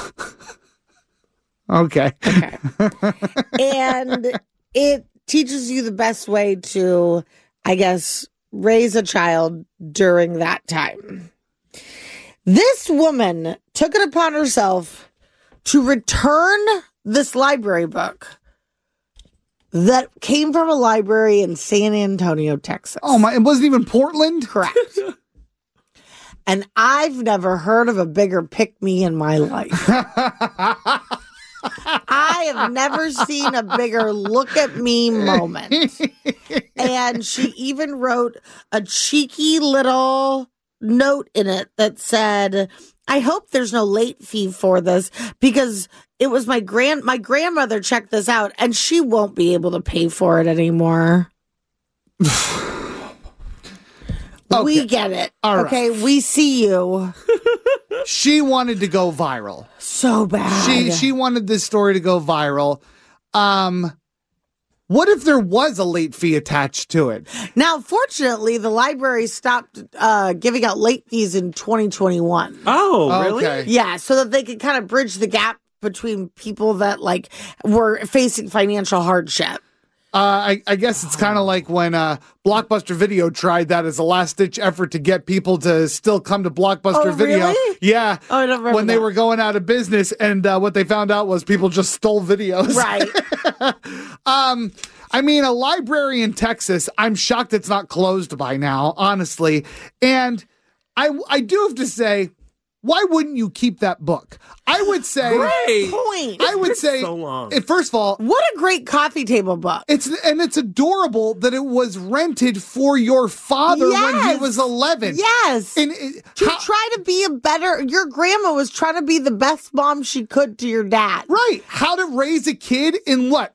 Okay. And it teaches you the best way to, I guess, raise a child during that time. This woman took it upon herself to return this library book that came from a library in San Antonio, Texas. Oh my, it wasn't even Portland? Correct. And I've never heard of a bigger pick-me in my life. I have never seen a bigger look at me moment. And she even wrote a cheeky little note in it that said, I hope there's no late fee for this because it was my grandmother checked this out and she won't be able to pay for it anymore. Okay. We get it. All right. Okay, we see you. She wanted to go viral. So bad. She wanted this story to go viral. What if there was a late fee attached to it? Now, fortunately, the library stopped giving out late fees in 2021. Oh, really? Okay. Yeah, so that they could kind of bridge the gap between people that were facing financial hardship. I guess it's kind of like when Blockbuster Video tried that as a last-ditch effort to get people to still come to Blockbuster Video. Really? Yeah. Oh, I don't remember when they were going out of business, and what they found out was people just stole videos. Right. I mean, a library in Texas, I'm shocked it's not closed by now, honestly. And I do have to say, why wouldn't you keep that book? I would say, Great point. I would say, so long. First of all, what a great coffee table book. It's adorable that it was rented for your father when he was 11. Yes. And try to be your grandma was trying to be the best mom she could to your dad. Right. How to raise a kid in what?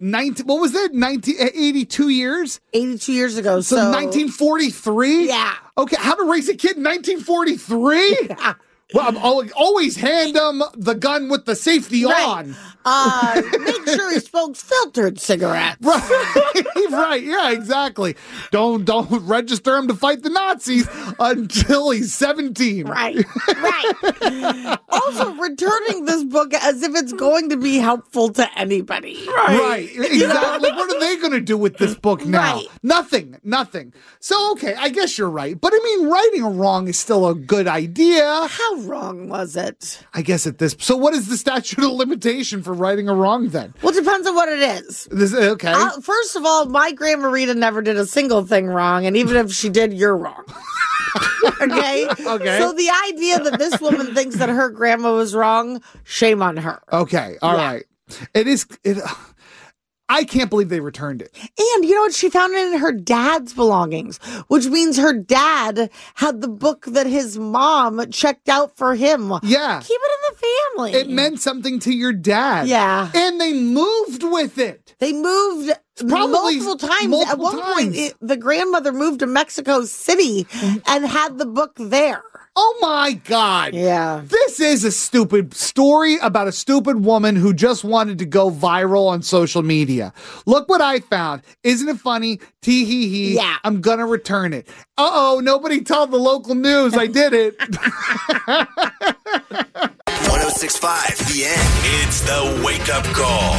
82 years? 82 years ago. So 1943? Yeah. Okay. How to raise a kid in 1943? Yeah. Well, I'm always hand him the gun with the safety on. Make sure he smokes filtered cigarettes. Right, yeah, exactly. Don't register him to fight the Nazis until he's 17. Right. Also, returning this book as if it's going to be helpful to anybody. Right. Exactly. What are they going to do with this book now? Right. Nothing. So, okay, I guess you're right. But I mean, righting a wrong is still a good idea. How wrong was it? I guess so what is the statute of limitation for righting a wrong then? Well, it depends on what it is. Okay. First of all, my Grandma Rita never did a single thing wrong, and even if she did, you're wrong. Okay? Okay. So the idea that this woman thinks that her grandma was wrong, shame on her. Okay. All right. I can't believe they returned it. And you know what? She found it in her dad's belongings, which means her dad had the book that his mom checked out for him. Yeah. Keep it in the family. It meant something to your dad. Yeah. And they moved with it. They moved multiple times. At one point, the grandmother moved to Mexico City and had the book there. Oh my God. Yeah. This is a stupid story about a stupid woman who just wanted to go viral on social media. Look what I found. Isn't it funny? Tee hee hee. Yeah. I'm going to return it. Uh-oh, nobody told the local news I did it. 106.5 The End. It's the Wake Up Call.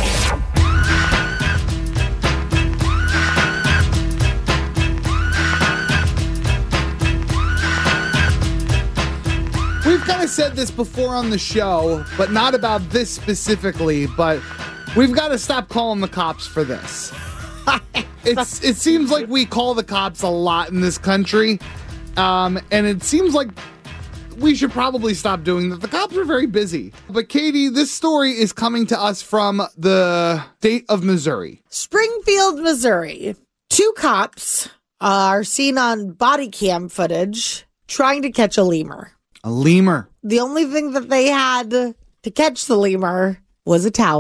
We've kind of said this before on the show, but not about this specifically, but we've got to stop calling the cops for this. It seems like we call the cops a lot in this country, and it seems like we should probably stop doing that. The cops are very busy. But Katie, this story is coming to us from the state of Missouri. Springfield, Missouri. 2 cops are seen on body cam footage trying to catch a lemur. A lemur. The only thing that they had to catch the lemur was a towel.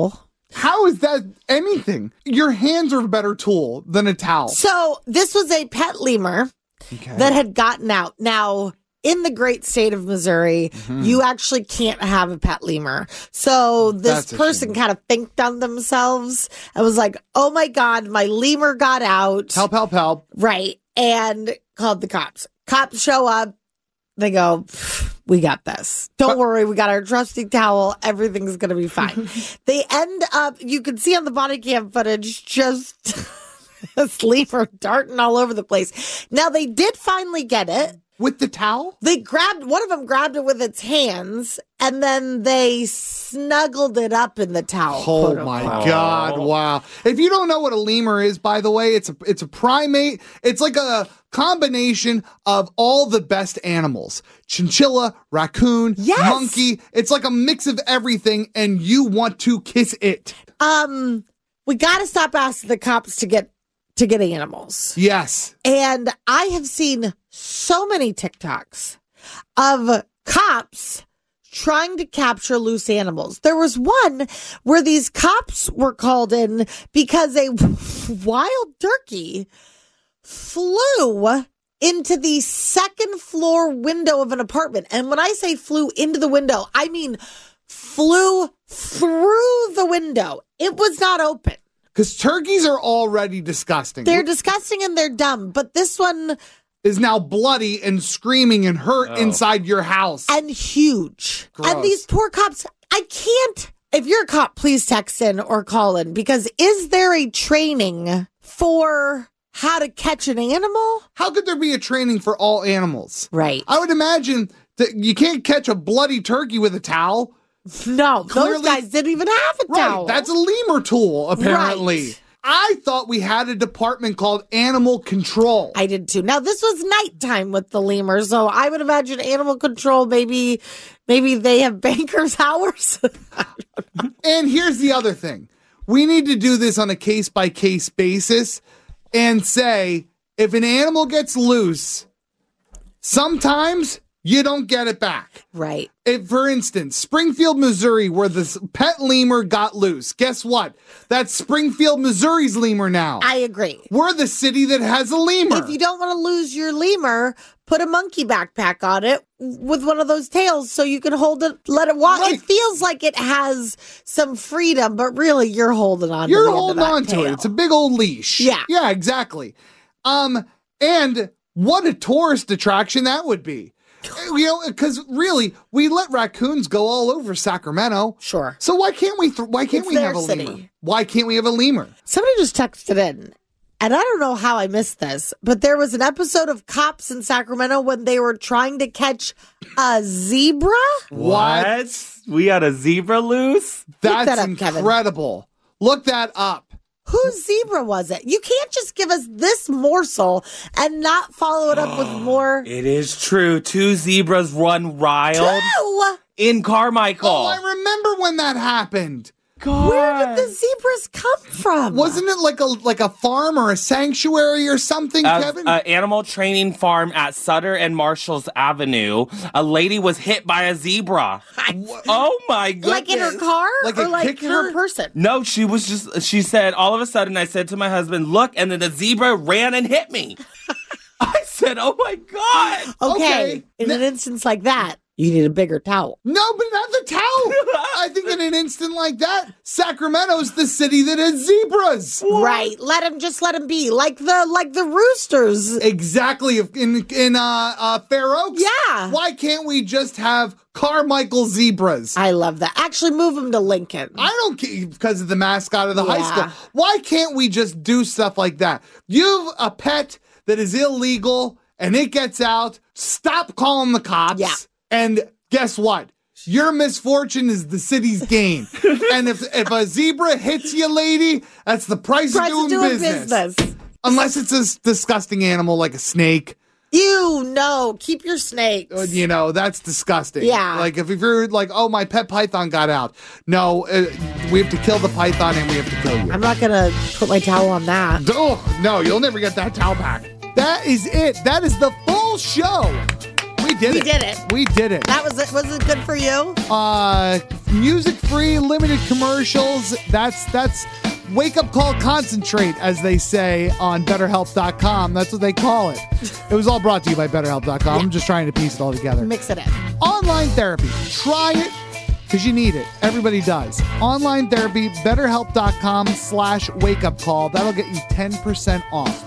How is that anything? Your hands are a better tool than a towel. So this was a pet lemur that had gotten out. Now, in the great state of Missouri, you actually can't have a pet lemur. So this person kind of thinked on themselves and was like, oh my God, my lemur got out. Help. Right. And called the cops. Cops show up. They go, we got this. Don't worry. We got our trusty towel. Everything's going to be fine. They end up, you can see on the body cam footage, just this lemur darting all over the place. Now, they did finally get it. With the towel? One of them grabbed it with its hands, and then they snuggled it up in the towel. Oh my God. Wow. If you don't know what a lemur is, by the way, it's a primate. It's like a combination of all the best animals. Chinchilla, raccoon, monkey. It's like a mix of everything, and you want to kiss it. We got to stop asking the cops to get animals. Yes. And I have seen so many TikToks of cops trying to capture loose animals. There was one where these cops were called in because a wild turkey flew into the second floor window of an apartment. And when I say flew into the window, I mean flew through the window. It was not open. Because turkeys are already disgusting. They're disgusting and they're dumb. But this one is now bloody and screaming and hurt inside your house. And huge. Gross. And these poor cops, I can't. If you're a cop, please text in or call in. Because is there a training for how to catch an animal? How could there be a training for all animals? Right. I would imagine that you can't catch a bloody turkey with a towel. No, those guys didn't even have a towel. That's a lemur tool, apparently. Right. I thought we had a department called Animal Control. I did too. Now, this was nighttime with the lemur, so I would imagine Animal Control, maybe they have banker's hours. And here's the other thing. We need to do this on a case-by-case basis and say, if an animal gets loose, sometimes you don't get it back. Right. For instance, Springfield, Missouri, where this pet lemur got loose. Guess what? That's Springfield, Missouri's lemur now. I agree. We're the city that has a lemur. If you don't want to lose your lemur, put a monkey backpack on it with one of those tails so you can hold it, let it walk. Right. It feels like it has some freedom, but really you're holding on to it. You're holding on to it. It's a big old leash. Yeah. Yeah, exactly. And what a tourist attraction that would be. You know, because really, we let raccoons go all over Sacramento. Sure. So why can't we have a lemur? Why can't we have a lemur? Somebody just texted in, and I don't know how I missed this, but there was an episode of Cops in Sacramento when they were trying to catch a zebra. What? We had a zebra loose? That's incredible. Kevin. Look that up. Whose zebra was it? You can't just give us this morsel and not follow it up with more. It is true. 2 zebras run wild. 2? In Carmichael. Oh, I remember when that happened. God. Where did the zebras come from? Wasn't it like a farm or a sanctuary or something, Kevin? An animal training farm at Sutter and Marshall's Avenue. A lady was hit by a zebra. Oh my goodness. Like in her car? Or like her person? No, she said, all of a sudden I said to my husband, look, and then the zebra ran and hit me. I said, oh my God. Okay. In an instance like that, you need a bigger towel. No, but not the towel. I think in an instant like that, Sacramento's the city that has zebras. Right. Let them be. Like the roosters. Exactly. In Fair Oaks. Yeah. Why can't we just have Carmichael zebras? I love that. Actually, move them to Lincoln. I don't care because of the mascot of the high school. Why can't we just do stuff like that? You have a pet that is illegal and it gets out. Stop calling the cops. Yeah. And guess what? Your misfortune is the city's gain. And if a zebra hits you, lady, that's the price of doing business. Unless it's a disgusting animal like a snake. Keep your snakes. You know, that's disgusting. Yeah. Like if you're like, oh, my pet python got out. No, we have to kill the python and we have to kill you. I'm not going to put my towel on that. Oh, no, you'll never get that towel back. That is it. That is the full show. We did it. We did it. We did it. Was it good for you? music-free, limited commercials. That's wake-up call concentrate, as they say on BetterHelp.com. That's what they call it. It was all brought to you by BetterHelp.com. I'm just trying to piece it all together. Mix it in. Online therapy. Try it because you need it. Everybody does. Online therapy, BetterHelp.com/wake-up-call. That'll get you 10% off.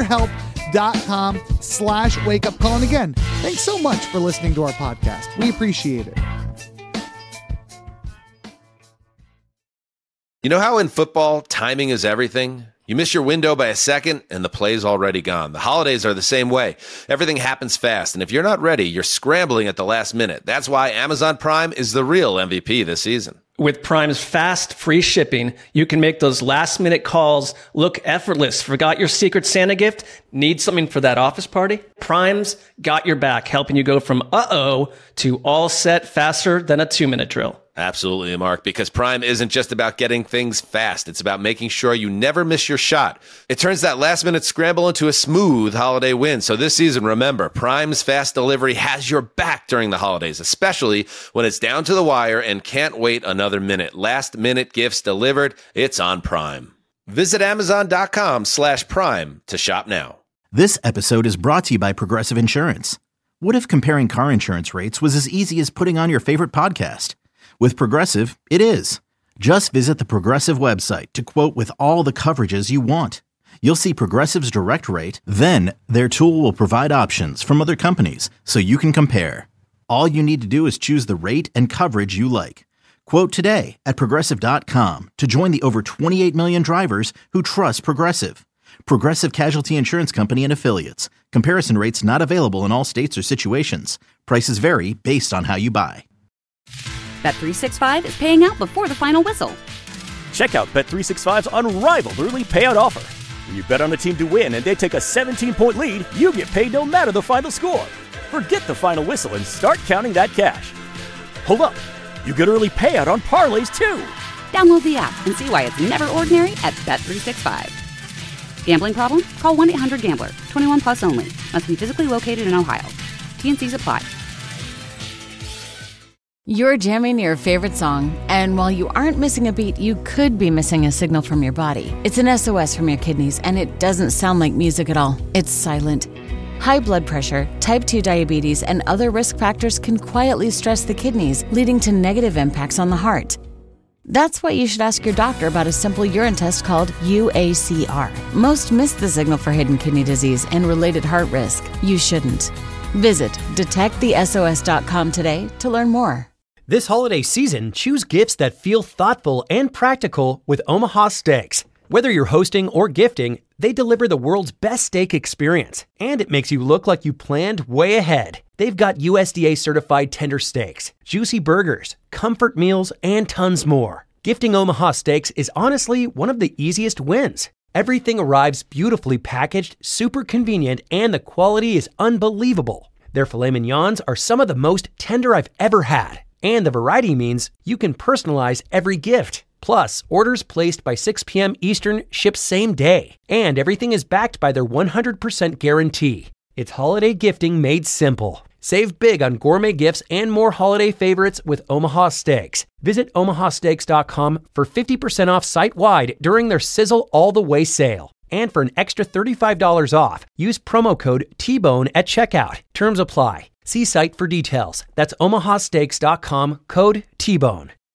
BetterHelp.com/wake-up-call. And again, thanks so much for listening to our podcast. We appreciate it. You know how in football, timing is everything? You miss your window by a second, and the play's already gone. The holidays are the same way. Everything happens fast, and if you're not ready, you're scrambling at the last minute. That's why Amazon Prime is the real MVP this season. With Prime's fast, free shipping, you can make those last-minute calls look effortless. Forgot your Secret Santa gift? Need something for that office party? Prime's got your back, helping you go from uh-oh to all set faster than a 2-minute drill. Absolutely, Mark, because Prime isn't just about getting things fast. It's about making sure you never miss your shot. It turns that last-minute scramble into a smooth holiday win. So this season, remember, Prime's fast delivery has your back during the holidays, especially when it's down to the wire and can't wait another minute. Last-minute gifts delivered. It's on Prime. Visit Amazon.com/Prime to shop now. This episode is brought to you by Progressive Insurance. What if comparing car insurance rates was as easy as putting on your favorite podcast? With Progressive, it is. Just visit the Progressive website to quote with all the coverages you want. You'll see Progressive's direct rate, then their tool will provide options from other companies so you can compare. All you need to do is choose the rate and coverage you like. Quote today at Progressive.com to join the over 28 million drivers who trust Progressive. Progressive Casualty Insurance Company and Affiliates. Comparison rates not available in all states or situations. Prices vary based on how you buy. Bet365 is paying out before the final whistle. Check out Bet365's unrivaled early payout offer. When you bet on a team to win and they take a 17-point lead, you get paid no matter the final score. Forget the final whistle and start counting that cash. Hold up. You get early payout on parlays, too. Download the app and see why it's never ordinary at Bet365. Gambling problem? Call 1-800-GAMBLER. 21 plus only. Must be physically located in Ohio. T&Cs apply. You're jamming your favorite song, and while you aren't missing a beat, you could be missing a signal from your body. It's an SOS from your kidneys, and it doesn't sound like music at all. It's silent. High blood pressure, type 2 diabetes, and other risk factors can quietly stress the kidneys, leading to negative impacts on the heart. That's why you should ask your doctor about a simple urine test called UACR. Most miss the signal for hidden kidney disease and related heart risk. You shouldn't. Visit detectthesos.com today to learn more. This holiday season, choose gifts that feel thoughtful and practical with Omaha Steaks. Whether you're hosting or gifting, they deliver the world's best steak experience, and it makes you look like you planned way ahead. They've got USDA certified tender steaks, juicy burgers, comfort meals, and tons more. Gifting Omaha Steaks is honestly one of the easiest wins. Everything arrives beautifully packaged, super convenient, and the quality is unbelievable. Their filet mignons are some of the most tender I've ever had. And the variety means you can personalize every gift. Plus, orders placed by 6 p.m. Eastern ship same day. And everything is backed by their 100% guarantee. It's holiday gifting made simple. Save big on gourmet gifts and more holiday favorites with Omaha Steaks. Visit omahasteaks.com for 50% off site-wide during their Sizzle All the Way sale. And for an extra $35 off, use promo code TBONE at checkout. Terms apply. See site for details. That's omahasteaks.com, code TBONE.